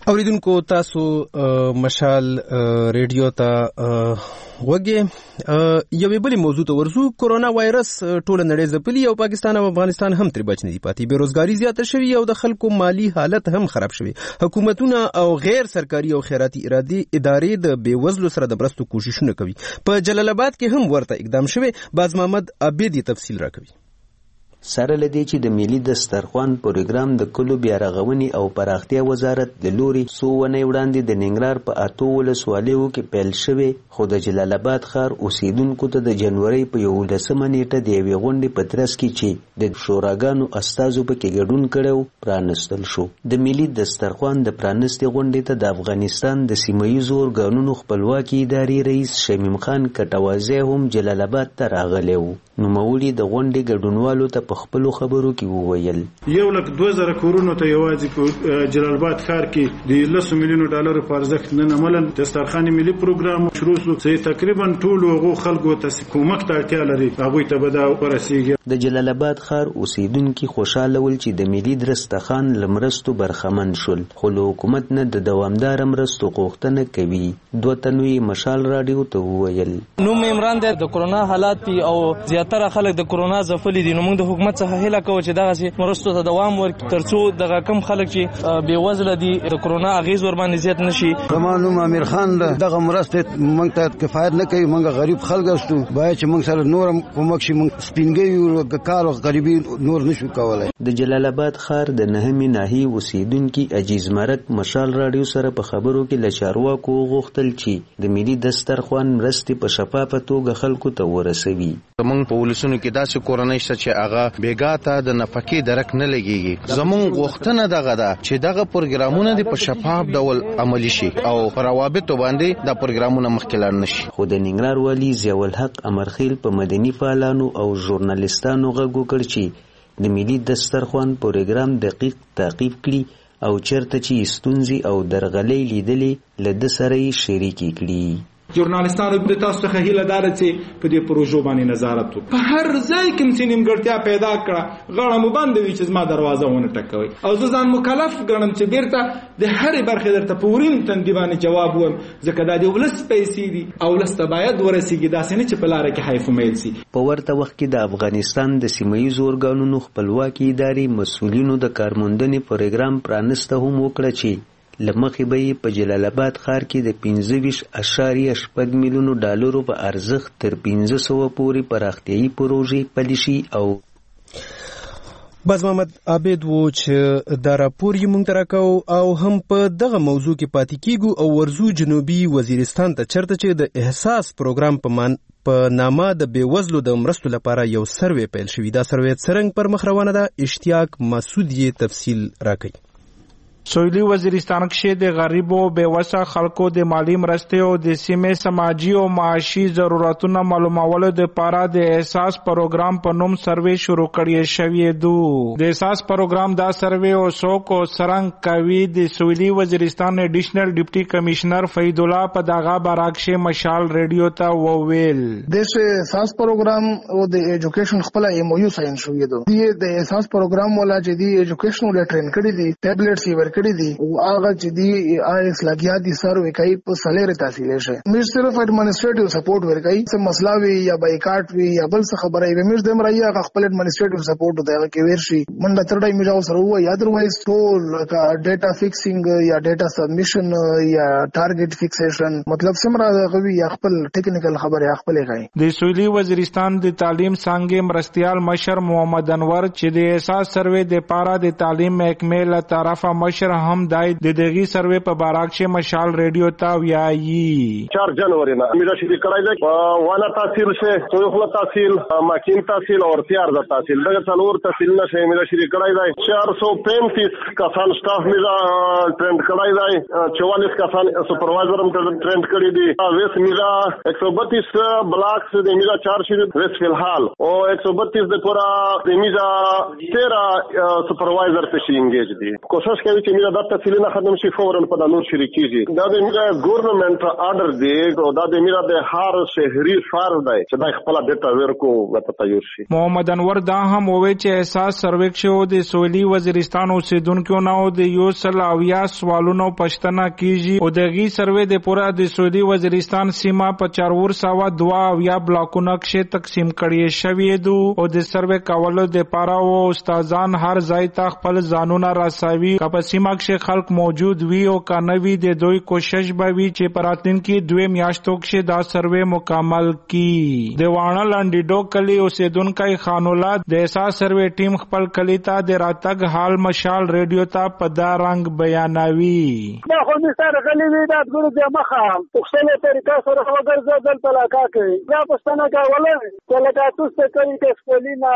Speaker 1: اوریدونکو تاسو مشال ریډیو ته وګورئ. یوې بلې موضوع ته ورځو. کورونا وایرس ټوله نړۍ ځپلي او پاکستان او افغانستان هم ترې بچ نه دي پاتې. بیروزګاری زیاته شوې او د خلکو مالی حالت هم خراب شوی. حکومتونه او غیر سرکاري او خیراتي ادارې د بیوزلو سره د مرستو کوششونه کوي. په جلال آباد کې هم ورته اقدام شوی. باز محمد عبیدی تفصیل راکوي.
Speaker 3: سره لدی چې د ملي دسترخوان پروګرام د کلو بیا رغونې او پراختیا وزارت د لوري څو ونې وړاندې د ننګرهار په 8 ولسوالیو کې پیل شوی، خو د جلال آباد ښار اوسیدونکو ته د جنوري په 11 نیټه د یوې غونډې په ترڅ کې چې د شوراګانو استازو پکې ګډون کړو پرانستل شو. د ملي دسترخوان د پرانستې غونډې ته د افغانستان د سیمه‌ییزو ارګانونو خپلواکي ادارې رئیس شمیم خان کټوازی هم جلال آباد ته راغلی و. نوموړي د غونډې ګډونوالو ته په خپلو خبرو کې وویل
Speaker 6: 1,20,000 کورونو ته یوازې په جلال آباد ښار کې د 10 میلیونو ډالرو په ارزښت نن عملاً دسترخوان ملي پروګرام شروع شو چې تقریبا ټول هغو خلکو ته کومک ته اړتیا لري هغوی ته به دا ورسیږي.
Speaker 3: د جلال آباد ښار اوسیدونکي خوشاله ول چې د ملي دسترخوان لمرستو برخمن شول، خو له حکومت نه د دوامدار مرستو غوښتنه کوي. دوه تنوي مشال رادیو ته وویل
Speaker 9: نوم عمران دی. د کرونا حالات او زیاتره خلک د کرونا ځپلي دي، نو موږ د حکومت څخه هیله کوو چې دغه مرستو ته دوام ورکړي ترڅو دغه کم خلک چې بیوزله دي د کرونا اغیز ور باندې زیات نشي.
Speaker 10: زما نوم امیر خان دی. دغه مرستې موږ ته کفایت نه کوي. موږ غریب خلک یو، باید چې موږ سره نور کومک شي. موږ سپینګي کار او غریبي نور نشو کولای.
Speaker 3: د جلال آباد ښار د نهمې ناحیې اوسیدونکي عجیز مرک مشال رادیو سره په خبرو کې له چارواکو غوښتل چې د ملي دسترخوان مرستې په شفافه توګه خلکو ته ورسوي.
Speaker 11: زمونږ په ولسونو کې داسې کورنۍ شته چې هغه بیګا ته د نفقې درک نه لګيږي. زمونږ غوښتنه دغه ده چې دغه پروګرامونه د په شفاف ډول عملي شي او پر روابطو باندې د پروګرامونه مخکې لاړ نشي.
Speaker 3: خو د ننګرهار والی ضیاء الحق امرخیل په مدني فعالانو او ژورنالیستانو غږ وکړ چې د ملي دسترخوان پروګرام دقیق تعقیب کړي او چرته چې ستونزې او درغلۍ لیدلې له د سره یې شریکې کړي.
Speaker 6: ژورنالیستانو د تاسو څخه هیله دار چې په دې پروژو باندې نظارت وکړي. په هر ځای کې چې نیمګړتیا پیدا کړه غاړه مو بند وي چې زما دروازه ونه ټکوي، او زه ځان مکلف ګڼم چې بیرته د هرې برخې درته په ورین تندي باندې جواب ووایم، ځکه دا د ولس پیسې دي او ولس ته باید ورسیږي، داسې نه چې په لاره کې حیف ومیل سي.
Speaker 3: په ورته وخت کې د افغانستان د سیمه‌ییزو ارګانونو خپلواکي ادارې مسؤلینو د کارموندنې پروګرام پرانسته هم وکړه چې لمخې به یې په جلال آباد ښار کې د 25.8 میلیونو ډالرو په ارزښت تر 1500 پورې پراختیایي پروژې پلي شي. او
Speaker 1: باز محمد عابد و چې دا راپور یې مونږ ته راکاو او هم په دغه موضوع کې پاتې کیږو او ورزو جنوبي وزیرستان ته چرته چې د احساس پروګرام په نامه د بیوزلو د مرستو لپاره یو سروې پیل شوی. دا سروې څرنګه پر مخ روانه ده؟ اشتیاق مسعود یې تفصیل راکوي.
Speaker 15: سویلی وزیرستان کې د غریبو بیوسه خلکو د مالی مرستې او د سیمې سماجی او معاشي ضرورتونو معلومولو لپاره د احساس پروګرام په نوم سروې شروع کړی شوی دی. د احساس پروګرام دا سروې او څوک څرنګه کوي د سویلی وزیرستان ایډیشنل ډیپټي کمشنر فید الله په دغه بارکشه مشال ریډیو ته وویل
Speaker 16: د احساس پروګرام او د ایجوکیشن خپل MOU ساين شوی دی. د احساس پروګرام ولا چې دی ایجوکیشن ول ټرین کړی دي، ټابلیټس یې کړی دي او هغه چې دی آیس لګیا دي سروې کوي په سلیره تحصیل شي. موږ صرف ایڈمنسټریټیو سپورټ ورکوي، څه مسله وي یا بایکاټ وي یا بل څه خبره وي، موږ دم راځي هغه خپل ایڈمنسټریټیو سپورټ دی کې ورشي منډه ترډای موږ سره وایي. ادروایز ټول ډیټا فکسینګ یا ډیټا سبمیشن یا ټارګټ فکسیشن مطلب سمره غوي یا خپل ټیکنیکل خبره خپل کوي.
Speaker 15: د سویلی وزیرستان د تعلیم څنګه مرستيال مشر محمد انور چې د احساس سروې د پاره د تعلیم محکمې له طرفه مشر هم دای د دغه سروې په بارکشه مشال ریډیو ته ویایي
Speaker 18: 4 जनवरी ना میرا شری کړای دی وانا تحصیل سے سوخله تحصیل ماکین تحصیل اور تیار د تحصیل دغه څلور تحصیل نشه میرا شری کړای دی 435 کسان سټاف میرا ټرند کړای دی 44 کسان سپروایزر هم ټرند کړی دی. ویس میرا 132 بلاک سے میرا 4 شری ویس فلحال او 132 د پورا میرا 13 سپروایزر ته شي انګیج دي. کوشش کوي چې میرا د تحصیل نه ختم شي فورا په د نور شریکيږي دا د میرا ګورنمنت آرډر دی او دا د میرا د هر شهري فرض دی چې دا خپل ډیټا ورکو غته تیار شي.
Speaker 15: محمد انور دا هم وویل چې احساس سرویکشو د سویلي وزیرستان اوسیدونکو نه د یو سل اویا سوالونو پښتنه کیږي او دغه سروې د پورا د سویلي وزیرستان سیمه په 402 بلاکونو کې تقسیم کړي شوی دي او د سروې کولو د پاره او استادان هر ځای ته خپل ځانونه راساوي کپ سیمه کې خلک موجود وي او کانوي د دوی کوشش به وي چې پراتین کې 2 میاشتو کې دا سروې مکمل کی. د وانه لانډیډو کلی اوسیدونکو خانولات د احساس سروې ټیم خپل کلی ته د راتګ حال مشال ریډیو ته په دا رنگ بیانوي.
Speaker 7: دا خو دې سره غلي وي دا ټول د مخه پښتنه طریقه سره وګرځي دل تلاکا کوي دا پښتنه کاوله تلاکا تاسو کوي د سپولینا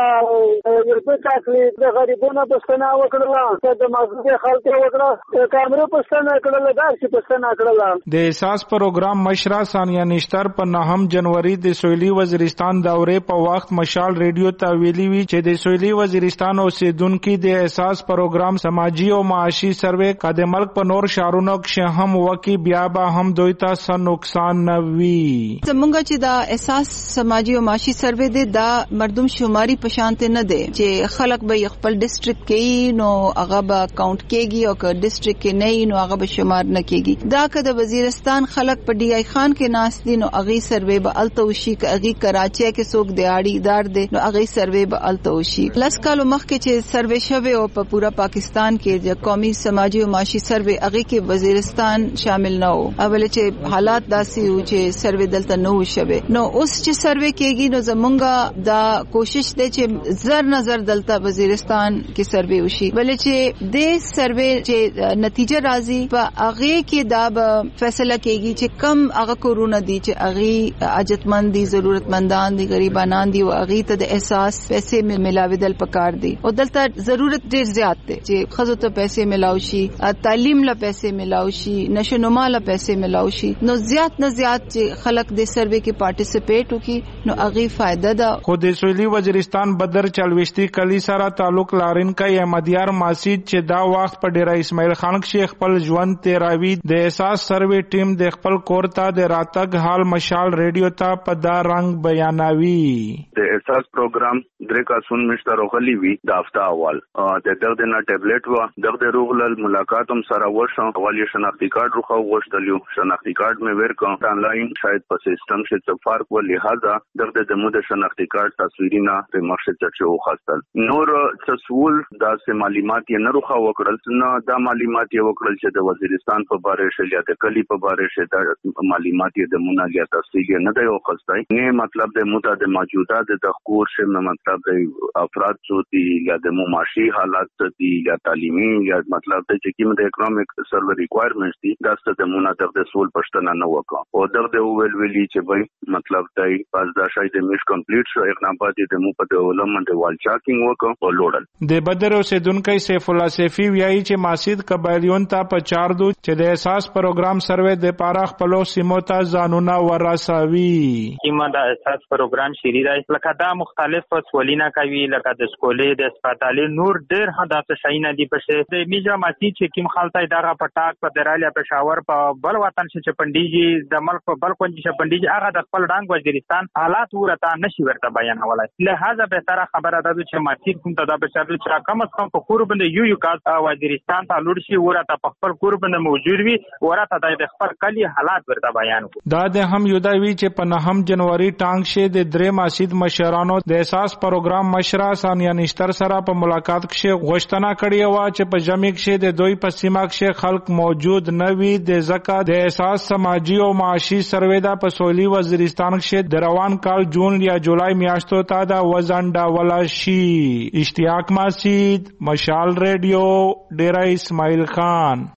Speaker 7: ورته تکلیف د غریبونو پښتنه وکړه د مازوګه خلک وکړه کامره پښتنه کړل دا چې پښتنه کړل.
Speaker 15: د احساس پروګرام مشره ثانیه نشتر په 9 جنوري د سویلي وزیرستان دورې په وخت مشال ریډیو ته ویلي وی چې د سویلي وزیرستان اوسیدونکو د احساس پروګرام سماجی او معاشي سروې کا د ملک په نور شهرونو کې هم وکی بیا به هم دوی ته څه نقصان نه وي.
Speaker 12: زمونږ چې دا احساس سماجی او معاشي سروې دی دا مردم شماري په شانته نه دی چې خلک به خپل ډیسټریکټ کې نو هغه به کاونټ کېږي او که ډیسټریکټ کې نه نو هغه به شمار نه کېږي. دا که د وزیرستان خلک په ډي آی خان کې ناس دي نو هغه سروې به التوشي که هغه کراچي کې څوک دیاړي دار دي نو هغه سروې به التوشي. لس کالو مخکې چې سروې شوه او په پورا پاکستان کې د قومي سماجی او معاشي سروې هغه کې وزیرستان شامل نه وو. اول چې حالات داسي و چې سروې دلته نه وشوي نو اوس چې سروې کېږي نو زمونږه دا کوشش دی چې زر نظر دلته وزیرستان کې سروې وشي ولې چې د سروې چې نتیجه راځي په هغه کې دا فیصله کېږي چې کم هغه کورونه دي چې هغه حاجتمند دي ضرورتمندان دي غریبانان دي او هغه ته د احساس پیسې ملاویدل پکار دي او دلته ضرورت ډیر زیات دی چې خزو ته پیسې ملاو شي تعلیم له پیسې ملاو شي نشونما له پیسې ملاو شي نو زیات نه زیات چې خلک د سروې کې پارټیسپیټ وکړي نو هغه فائدہ ده.
Speaker 15: خو د سویلي وزیرستان بدر چلوشتي کلی سره تعلق لارونکي احمدیار ماسید چې دا وخت په ډیره اسماعیل خان کې خپل ژوند تیراوی د احساس سروې ټیم د خپل کور ته د راتګ حال مشال ریډیو ته په دا رنگ بیانوي.
Speaker 13: د احساس پروګرام درې کاسون مشتر غلی وی د هفته اول د دغه نه ټابلیټ و دغه روغل ملاقات هم سره وشو اولی شناختی کارت روخه وشتلیو شناختی کارت مې ورکړ آنلاین شاید په سیستم کې څه فرق و لہذا دغه د مو د شناختی کارت تصویرینا په مخه چرچو وخاستل نور څسول د معلومات یې نه روخه وکړل نه د معلومات یې وکړل چې د وزیرستان په باره شلیا د کلی په باره شه د معلومات یې د مونږه تفصیل نه دی وخاستای نه مطلب د موده د موجوده د خور شه مطلب د افراد څو دي یا د معاشي حالات دي یا تعلیمي یا مطلب د چې کوم د اکونومیک سرور ریکوایرمنټس دي دا ست د مونږه د سول پښتنه نه وکړه او دغه ویلي چې به مطلب دای پاس دا شاید مش کمپلیټ شو اقنابات د مو په ډیولپمنٹ وال چاکینګ وکړو او لوړل. د بدر اوسیدونکو سیف الله سیفی ویایي چې ماسید قبایلیون ته په 4 دو چې د احساس پروګرام سروې د پاره خپل سیمو ته ځانونه ورساوي.
Speaker 14: کیما د احساس پروګرام شری دا لکه دا مختلف سولینا کوي لکه د سکولې د هسپتالې نور ډېر هداته شاینه دي پښه د میجا ماسي چې کیم خالتای دغه پټاک په درالیا پېښور په بل وطن چې پندیجي د ملک په بل کونجي چې پندیجي هغه د خپل رنگ وزیرستان حالات ورته نشي ورته بیانولای لہذا به تر خبره ده چې ماسي کوم ته دا بشرل چې کم از کم په قرب د یو کاس وزیرستان ته لور شي ورته په خپل قرب نه موجود وي ورته د خپل کلی حالات ورته بیان کو.
Speaker 15: دا د هم یوداوی چې په 9 جنوري ټانګ شه د درې ماسید مشرانو د احساس پروګرام مشره ثانیه نشتر سره په ملاقات کې غوښتنه کړې و چې په جمع کې د دوی په سیمه کې خلک موجود نه وي د زکات د احساس سماجی او معاشي سروې دا په سویلي وزیرستان کې د روان کال جون یا جولای میاشتو ته دا وزن ډاولا شي. اشتیاق ماسید مشال ریډیو ډیرا اسماعیل خان.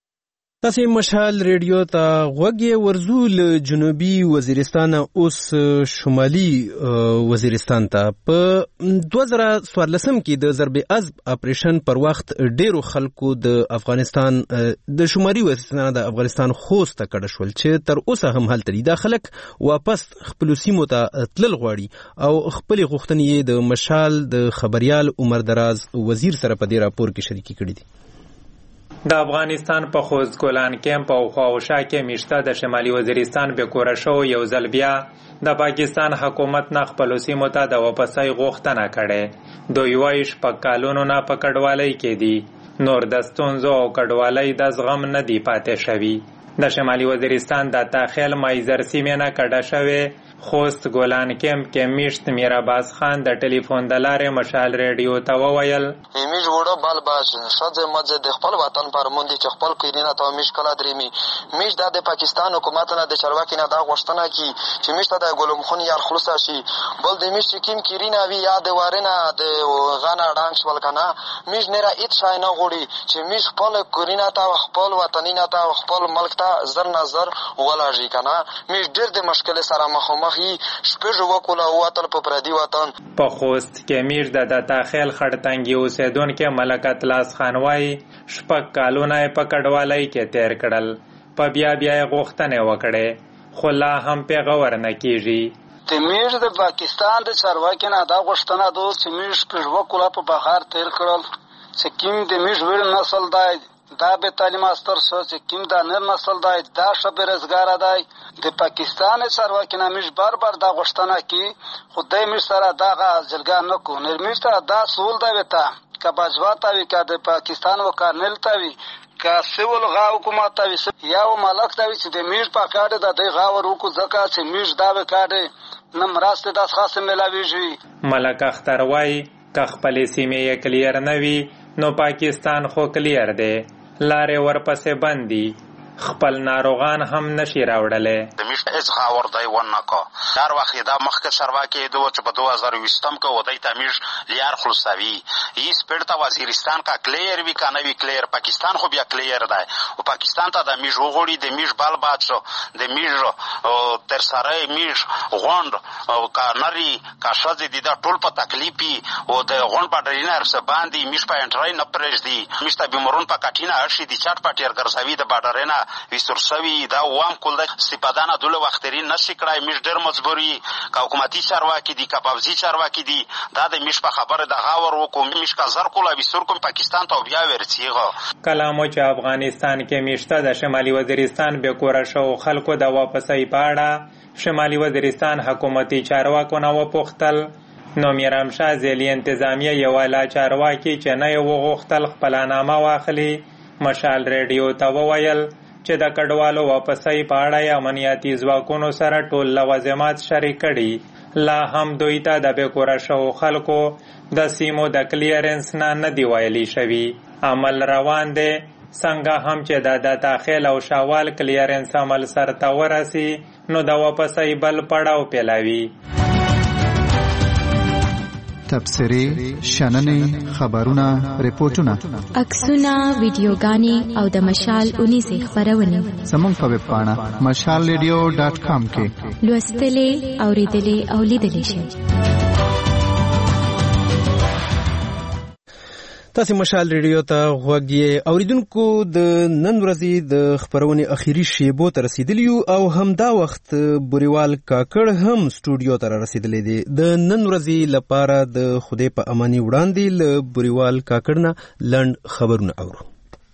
Speaker 1: تاسو مشال ریډیو ته غوږی ورزول جنوبي وزیرستان اوس شمالي وزیرستان ته په 2014 کې د ضرب عزب اپریشن پر وخت ډیرو خلکو د افغانستان د شمالي وزیرستان د افغانستان خوست کړه شول چې تر اوسه هم هلته دي. دا خلک واپس خپل سیمو ته تلل غواړي او خپل غوښتنې د مشال د خبريال عمر دراز وزیر سره په دې راپور کې شریکي کړې دي.
Speaker 2: د افغانستان په خوست ګولان کمپ او خواوشا کې میشته د شمالي وزیرستان به کور شو یو ځل بیا د پاکستان حکومت نه خپل سیمو ته د واپسۍ غوښتنه کړې. دوی وایي شپږ کالونو نه په کډوالۍ کې دي، نور د ستونزو او کډوالۍ د زغم نه دی پاتې شوي. د شمالي وزیرستان د تاخیل مایزر سیمې نه کډه شوې خوست ګولان کمپ کې میشت میراباز خان د ټلیفون د لارې مشال ریډیو ته وویل
Speaker 4: میش وړه بال باز شځه مزه د خپل وطن پر مونږ چې خپل کینه ته میش کلا درېمي میش د پاکستان حکومت نه د چرواکي نه دا غوښتنه کی چې میش ته د ګلم خون یار خلاص شي بل د میش کیم کیرینا وی یاد وارنه د غانا ډانګ ول کنه میش نه را ایت شای نه غوړي چې میش خپل کورینه ته خپل وطنی نه ته خپل ملک ته زر نظر ولاږي کنه میش ډېر د مشکل سره مخ شپږ وکوله وطن په پردي وطن.
Speaker 2: په خوست کې میر د داخل خړتنګي اوسیدونکو ملکت لاس خان وای شپږ کالونه په کډوالۍ کې تیر کړل، په بیا غوښتنه وکړه خو لا هم پیغور نه کیږي.
Speaker 8: د میر د پاکستان د چارواکي نه دا غوښتنه ده چې میر شپږ وکوله په بهر تیر کړل چې کیم د میر وړ نسل دی دا به تعلیم استر شو چې کیم دا نر نسل دی دا شبه رزګار دی. د پاکستان چارواکي نامیش بار دا غوښتنه کی خدای میر سره دا ځلګا نه کو نرمیش ته دا سول دا وتا کا بجواتا وی کا د پاکستان وکارنل تا وی کا سیول غا حکومت تا وی یا ملک تا وی چې د میر په کاډه د دې غاور وکړه ځکه چې میر دا وکاډه نم راسته د خاصه ملاویږي.
Speaker 2: ملک اختر وای ک خپل سیمه کلیر نه وی نو پاکستان خو کلیر دی، لارې ورپسې بندي، خپل ناروغان هم نشي راوړلې.
Speaker 17: د میش از خاور دی ونکو هر وخت دا مخکې سرواکې دوه چې په 2020 کو ودی تمیش لیار خلصوي هیڅ پړتا وزیرستان کا کلیر وی کنه وی کلیر پاکستان خو بیا کلیر دی او پاکستان ته د میش وګړي د میش بال بادشو د میش تر سره میش غوند او کارنری کا شذ دي دا ټول په تکلیفي او د غوند په ډرینر سره باندې میش په انټرای نه پرېږ دي میش ته بیمارون په کټینه هرشي دي چات پټیر ګرځوي د بارډرینه وسترسوي دا وام کول د استفادانه دوله وختري نشي کړای میش ډېر مجبوري کا حکومتي چارواکي دي کا پوځي چارواکي دي دا د میش په خبره د غاور وکوم میش کا زر کولا وستر کوم پاکستان ته بیا ورڅیغه
Speaker 2: کلامو چې افغانستان کې میشته د شمالي وزیرستان به کور شو خلکو د واپسۍ پاړه شمالي وزیرستان حکومتي چارواکو نه وپوښتل نو میرام شاه ځلی انتظامیه یو اعلی چارواکي چې نه یو غوښتل خپلنامه واخلي مشال ریډیو ته وویل چې د کډوالو واپسۍ په اړه امنیتي ځواکونو سره ټول لوازمات شریک کړي، لا هم دوی ته د بېکوره شوو خلکو د سیمو د کلیرنس نه دی ویلي شوي. عمل روان دی، څنګه هم چې د داخل او شاوال کلیرنس عمل سرته ورسي نو د واپسۍ بل پړاو پیلوي.
Speaker 19: تبصرې، شننې، خبرونه، ریپورتونه،
Speaker 21: عکسونه، ویډیوګانې او د مشال 19 خبرونه
Speaker 19: زموږ په ویب پاڼه mashalradio.com کې
Speaker 21: لوستلې، اوریدلې او لیدلې شئ.
Speaker 1: تاسو مشال ریډیو ته غوږی اوریدونکو د نن ورځې د خبرونې اخیری شیبو ته رسیدلیو او همدا وخت بوریوال کاکړ هم سټوډیو ته رسیدلی دی. د نن ورځې لپاره د خدای په امانی وړاندې له بوریوال کاکړ نه لنډ خبرونه اورو.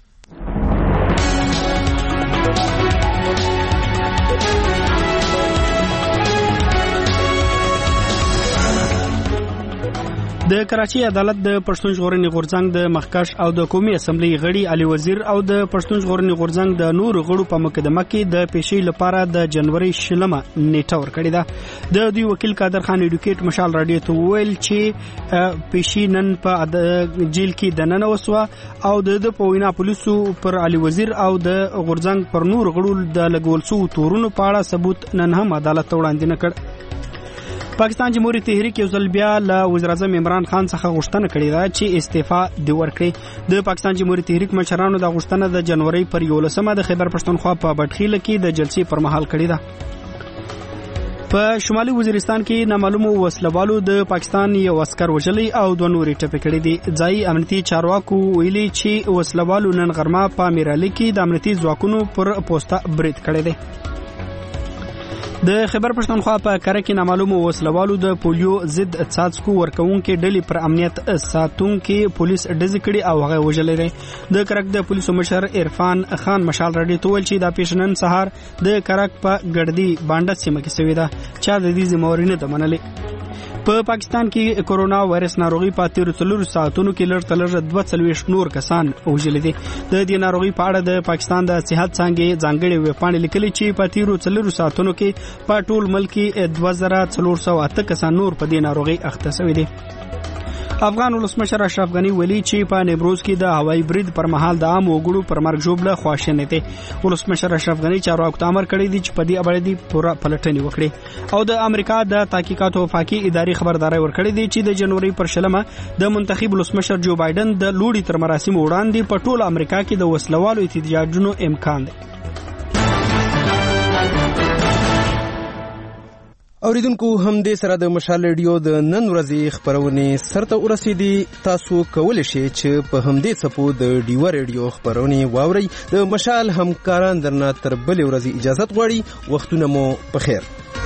Speaker 20: د کراچي عدالت د پښتون ژغورنې غورځنګ د مخکښ او د قومي اسمبلی غړي علي وزیر او د پښتون ژغورنې غورځنګ د نور غړو په مقدمه کې د پیشي لپاره د جنوري 20 نیټه ورکړې ده. د دوی وکیل قادر خان ایډوکیټ مشال رادیو ته ویل چې پیشي نن په جیل کې د نن وسوه او د پوینا پولیسو پر علي وزیر او د غورځنګ پر نور غړو د لګول سو تورونو په اړه ثبوت نن هم عدالت ته وړاندې نه کړ. پاکستان جمهوریت تحریک یو ځل بیا له وزیر اعظم عمران خان څخه غوښتنه کړې ده چې استعفا دی ورکړي. د پاکستان جمهوریت تحریک مشرانو د غوښتنه د جنوري پر 11 د خیبر پښتونخوا په بټخیله کې د جلسې پر مهال کړې ده. په شمالي وزیرستان کې نامعلومو وسلوالو د پاکستان یو عسكر وژلي او 2 نورې ټپي کړي دي. ځای امنیتي چارواکو ویلي چې وسلوالو نن غرمه په میرالي کې د امنیتي ځواکونو پر پوسټه برید کړی دی. د خیبر پښتونخوا په کره کې نامعلومو وسلوالو د پولیو ضد څاڅکو ورکوونکو ډلې پر امنیت ساتونکو پولیس ډزې کړي او هغه وژلې دي. د کرک د پولیسو مشر عرفان خان مشال رډي تول چې د پیشنن سهار د کرک په ګړدی باندې سیمه کې سوي ده چا د دې ذمہواری نه منلې. په پاکستان کې کورونا وایرس ناروغي په 13 ساعتونو کې لږ تر لږه 42 نور کسان وژل دي. د دې ناروغي په اړه د پاکستان د صحت څنګه ځانګړي وپاڼې لیکلي چې په 13 ساعتونو کې په ټول ملک کې 2408 کسان نور په دې ناروغي اخته شوي دي. افغان ولسمشر اشرف غنی ویلي چې په نیمروز کې د هوایي برید پر مهال د عام وګړو پر مرګ ژوبله خواشینه دي. ولسمشر اشرف غنی چارواکو ته امر کړی دی چې په دې اړه د پوره پلټنې وکړي او د امریکا د تحقیقاتو وفاقي ادارې خبرداري ورکړې دي چې د جنوري پر شلمه د منتخب ولسمشر جو بایدن د لوړي تر مراسم وړاندې په ټول امریکا کې د وسلوالو احتجاجونو امکان دی.
Speaker 1: اوریدونکو هم دې سره د مشال ریډیو د نن ورځې خبرونه سرته ورسېدي. تاسو کولی شئ چې په همدې څپو د ډیو ریډیو خبرونه واورئ. د مشال همکاران درنه تر بلې ورځې اجازه غواړي. وختونه مو په خیر.